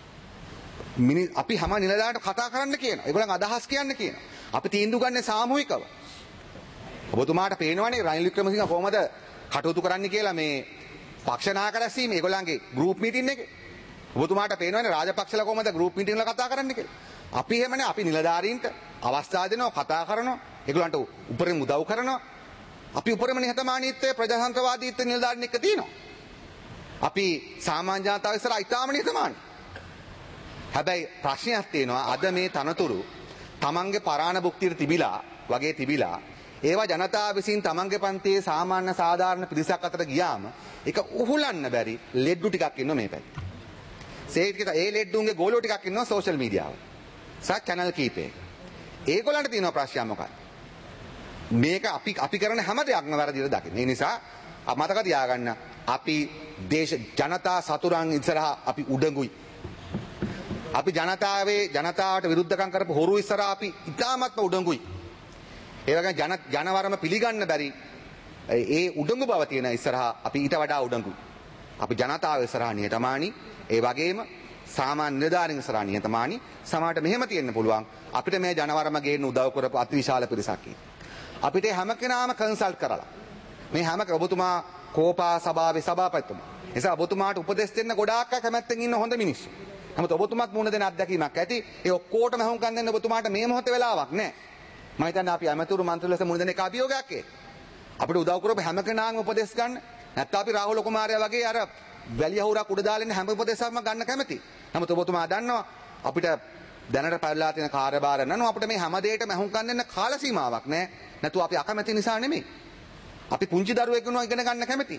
අපි හැම නිලධාරීන්ට කතා කරන්න කියනවා. ඒගොල්ලන් අදහස් කියන්න කියනවා. අපි තීන්දුව ගන්න සාමූහිකව. ඔබතුමාට පේනවනේ රනිල් වික්‍රමසිංහ කොහමද කටයුතු කරන්න කියලා මේ පක්ෂ නායක රැස්වීම ඒගොල්ලන්ගේ ගෲප් මීටින් එකේ. ඔබතුමාට පේනවනේ රාජපක්ෂලා කොහමද ගෲප් මීටින් වල කතා කරන්න කියලා. අපි එහෙමනේ අපි නිලධාරීන්ට අවස්ථාව දෙනවා කතා කරනවා. ඒගොල්ලන්ට උපරිම උදව් කරනවා. අපි උපරිම නිහතමානීත්වයේ ප්‍රජාතන්ත්‍රවාදීත්වයේ නිලධාරීන් එක්ක තියෙනවා. අපි සාමාන්‍ය ජනතාව ඉස්සරහා ඉතාම නිහතමානී. හැබැයි ප්‍රශ්නයක් තියෙනවා අද මේ තනතුරු තමන්ගේ පරාණ භුක්තියට තිබිලා ඒවා ජනතාව විසින් තමන්ගේ පන්තියේ සාමාන්‍ය සාධාරණ පිරිසක් අතර ගියාම ඒක උහුලන්න බැරි ලෙඩ්ඩු ටිකක් ඉන්නවා මේ පැත්තේ. ඒ ලෙඩ්ඩුන්ගේ ගෝලෝ ටිකක් ඉන්නවා සෝෂල් මීඩියාව. සහ channel කීපයක. ඒගොල්ලන්ට තියෙන ප්‍රශ්නය මොකක්ද? මේක අපි කරන හැම දෙයක්ම වැරදිද දකින්න. ඒ නිසා මතක තියාගන්න අපි ජනතා සතුරන් ඉස්සරහා අපි උඩඟුයි. අපි ජනතාවට විරුද්ධකම් කරපු හොරු ඉස්සරහා අපි ඉතාමත්ම උඩඟුයි. ඒ වගේම ජනවරම පිළිගන්න බැරි ඒ උඩඟු බව තියෙන ඉස්සරහා අපි ඊට වඩා උඩඟුයි. අපි ජනතාව ඉස්සරහා නිහතමානී. ඒ වගේම සාමාන්‍ය නිලධාරීන් ඉස්සරහා නිහතමානී. සමහරට මෙහෙම තියෙන්න පුළුවන් අපිට මේ ජනවරම ගේන්න උදව් කරපු අතිවිශාල පිරිසක් අපිට හැම කෙනාම කන්සල්ට් කරලා මේ හැම ඔබතුමා කෝපා සභාවේ සභාපතිතුමා. ඒ නිසා ඔබතුමාට උපදෙස් දෙන්න ගොඩාක් අය කැමැත්තෙන් ඉන්න හොඳ මිනිස්සු. නමුත් ඔබතුමාත් මුණ දෙන අත්දැකීමක් ඇති. ඒ ඔක්කොටම හුම්කම් දෙන්න ඔබතුමාට මේ මොහොතේ වෙලාවක් නැහැ. මම හිතන්නේ අපි අමතරු මන්ත්‍රීලස මුණ දෙන එක අභියෝගයක් ඒක. අපිට උදව් කරපු හැම කෙනාම උපදෙස් ගන්න. නැත්නම් අපි රාහුල කුමාරයා වගේ අර වැලිය හුරක් උඩ දාලා ඉන්න හැම උපදෙසක්ම ගන්න කැමති. නමුත් ඔබතුමා දන්නවා අපිට දැනට පැරලා තියෙන කාර්යභාර නනෝ අපිට මේ හැම දෙයකටම හුම්කම් දෙන්න කාල සීමාවක් නැහැ. නැතු අපි අකමැති නිසා නෙමෙයි. අපි පුංචි දරුවෙක් වෙනවා ඉගෙන ගන්න කැමති.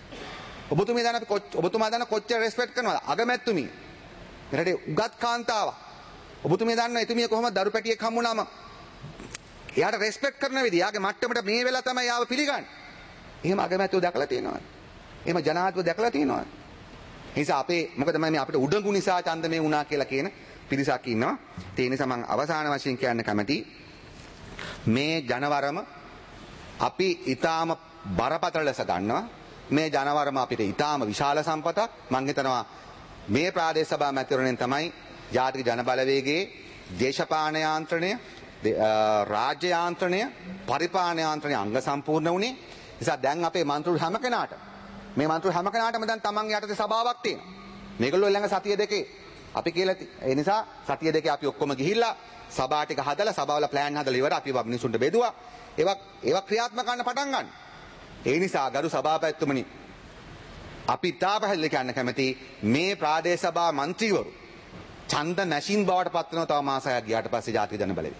ඔබතුමා දන්න කොච්චර රෙස්පෙක්ට් කරනවද? අගමැතිතුමිය. මෙරටේ උගත් කාන්තාවක්. ඔබතුමිය දන්න එතුමිය කොහොමද දරු පැටියෙක් හම්බුනාම එයාට රෙස්පෙක්ට් කරන විදිහ, යාගේ මට්ටමට මේ වෙලාව තමයි යාව පිළිගන්නේ. එහෙම අගමැතිව දැකලා තියෙනවද? එහෙම ජනාධිපතිව දැකලා තියෙනවද? ඒ නිසා මොකද මම අපිට උඩඟු නිසා ඡන්ද මේ වුණා කියලා කියන පිරිසක් ඉන්නවා. ඒ නිසා මම අවසාන වශයෙන් කියන්න කැමතියි මේ ජනවරම අපි ඊටාම බරපතල ලෙස ගන්නවා. මේ ජනවරම අපිට ඊටාම විශාල සම්පතක්. මම හිතනවා මේ ප්‍රාදේශ සභා මැතිවරණයෙන් තමයි ජාතික ජන බලවේගයේ දේශපාලන යාන්ත්‍රණය, රාජ්‍ය යාන්ත්‍රණය, පරිපාලන යාන්ත්‍රණය අංග සම්පූර්ණ වුණේ. නිසා දැන් අපේ මන්ත්‍රීවරු හැම කෙනාටම දැන් තමන්ගේ යටතේ සභාවක් තියෙනවා. මේගොල්ලෝ ළඟ සතිය දෙකේ අපි කියලා ඒ නිසා සතිය දෙකේ අපි ඔක්කොම ගිහිල්ලා සභා ටික හදලා සභාවල ප්ලෑන් හදලා ඉවර අපි මිනිසුන්ට බෙදුවා. ඒවා ක්‍රියාත්මක කරන්න පටන් ගන්න. ඒ නිසා ගරු සභාපතිතුමනි අපි ඉතා පැහැදිලි කියන්න කැමති මේ ප්‍රාදේශ සභා මන්ත්‍රීවරු ඡන්ද නැෂින් බවට පත් වෙනවා තව මාස 6ක් ගියාට පස්සේ ජාතික ජනබලවේගය.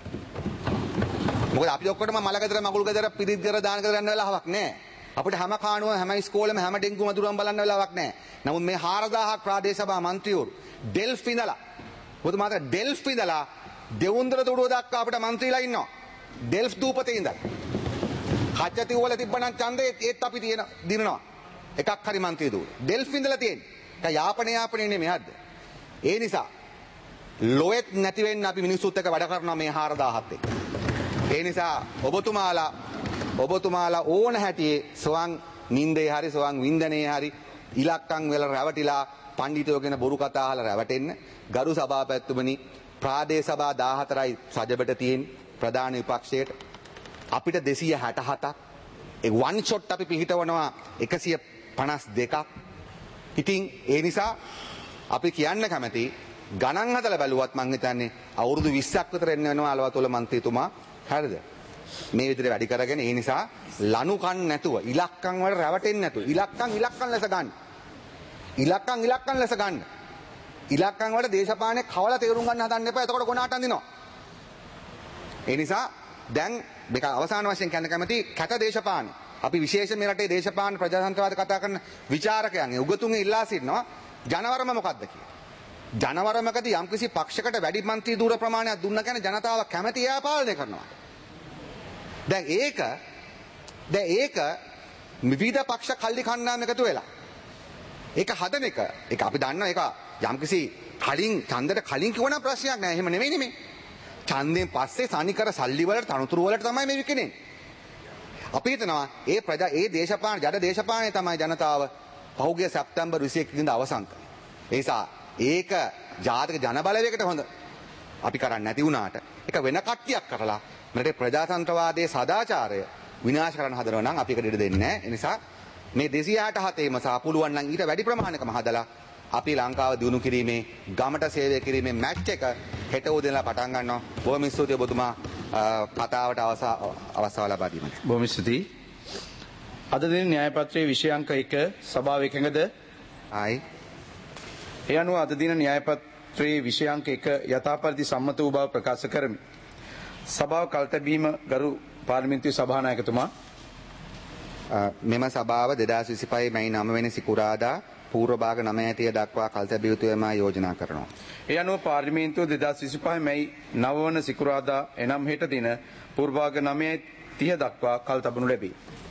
මොකද අපි ඔක්කොටම මලගෙදර මගුල් ගෙදර පිරිත් ගෙදර දාන ගෙදර යන්න වෙලාවක් නැහැ. අපිට හැම කාණුව හැම ඉස්කෝලේම හැම ඩෙංගු මදුරුවම් බලන්න වෙලාවක් නැහැ. නමුත් මේ 4000ක් ප්‍රාදේශ සභා මන්ත්‍රීවරු ඩෙල්ෆ් ඉඳලා මොකද මාතර ඩෙල්ෆ් ඉඳලා දෙවුන්දර තුඩුව දක්වා අපිට මන්ත්‍රීලා ඉන්නවා. ඩෙල්ෆ් දූපතේ ඉඳලා. කච්චති වල තිබ්බනම් ඡන්දේ ඒත් අපි දිනනවා. එකක් හරි මන්ත්‍රී දුර. ඩෙල්ෆ් ඉඳලා තියෙන්නේ. ඒක යාපනයේ නෙමෙයි හද්ද. ඒ නිසා ලොයෙත් නැති වෙන්න අපි මිනිස්සුත් එක්ක වැඩ කරනවා මේ 4000ත් එක්ක. ඒ නිසා ඔබතුමාලා ඕන හැටියේ සොවන් නින්දේ හරි සොවන් වින්දනයේ හරි ඉලක්කම් වල රැවටිලා පඬිතුයෝ කියන බොරු කතා අහලා රැවටෙන්න. ගරු සභාපතිතුමනි ප්‍රාදේශ සභා 14යි සජබට තියෙන ප්‍රධාන විපක්ෂයට අපිට 267ක් ඒ වන් ෂොට් අපි පිහිටවනවා 152ක්. ඉතින් ඒ නිසා අපි කියන්න කැමති ගණන් හදලා බැලුවත් මං හිතන්නේ අවුරුදු 20ක් විතර එන්න වෙනවා අලවතොල මන්ත්‍රීතුමා. හරිද? මේ විදිහට වැඩි කරගෙන ඒ නිසා ලනු කන් නැතුව ඉලක්කම් වල රැවටෙන්නේ නැතුව ඉලක්කම් ලෙස ගන්න. ඉලක්කම් ලෙස ගන්න. ඉලක්කම් වල දේශපාලනේ කවලා තේරුම් ගන්න හදන්න එපා. එතකොට ගොනාට අඳිනවා. ඒ නිසා දැන් මේක අවසාන වශයෙන් කියන්න කැමති කැත දේශපාලන. අපි විශේෂයෙන් මේ රටේ දේශපාලන ප්‍රජාතන්ත්‍රවාද කතා කරන විචාරකයන් උගතුන්ගේ ඉල්ලා සිටිනවා ජනවරම මොකද්ද කියලා. ජනවරමකදී යම්කිසි පක්ෂයකට වැඩි මන්ත්‍රී දූර ප්‍රමාණයක් දුන්න කියන්නේ ජනතාව කැමති එයා පාලනය කරනවා. දැන් ඒක විවිධ පක්ෂ කල්ලි කණ්ඩායම් එකතු වෙලා ඒක හදන එක ඒක අපි දන්නවා ඒක යම්කිසි කලින් ඡන්දයට කලින් කිව්වනම් ප්‍රශ්නයක් නෑ. එහෙම නෙමෙයි නේ. ඡන්දයෙන් පස්සේ සානිකර සල්ලි වලට තනතුරු වලට තමයි මේ විකිනේ. අපි හිතනවා ඒ දේශපාලන ජඩ දේශපාලනේ තමයි ජනතාව පහුගිය සැප්තැම්බර් 21 ඉඳන් අවසන් කළේ. ඒ නිසා ඒක ජාතික ජනබලවේගයට හොඳ අපි කරන්නේ නැති වුණාට ඒක වෙන කට්ටියක් කරලා මෙරටේ ප්‍රජාතන්ත්‍රවාදයේ සදාචාරය විනාශ කරන්න හදනවා නම් අපි ඒකට ඉඩ දෙන්නේ නැහැ. ඒ නිසා මේ 267ම සහ පුළුවන් නම් ඊට වැඩි ප්‍රමාණයකම හදලා අපි ලංකාව දිනු කිරීමේ ගමට සේවය කිරීමේ මැච් එක හෙට උදේලා පටන් ගන්නවා. බොහොම ස්තුතියි ඔබතුමා කතාවට අවස්ථාව ලබා දීමට. බොහොම ස්තුතියි. අද දින න්‍යාය පත්‍රයේ විෂය අංක 1 සභාව එකඟද? ආයි. ඒ අනුව අද දින න්‍යාය පත්‍රයේ විෂය අංක 1 යථාපරිදි සම්මත වූ බව ප්‍රකාශ කරමි. සභාව කල්තැබීම ගරු පාර්ලිමේන්තු සභානායකතුමා. මෙම සභාව 2025 මැයි 9 වෙනි සිකුරාදා පූර්ව භාග 9:30 දක්වා කල්තැබිය යුතුයම යෝජනා කරනවා. ඒ අනුව පාර්ලිමේන්තුව 2025 මැයි 9 වන සිකුරාදා එනම් හෙට දින පූර්ව භාග 9:30 දක්වා කල්තබනු ලැබේ.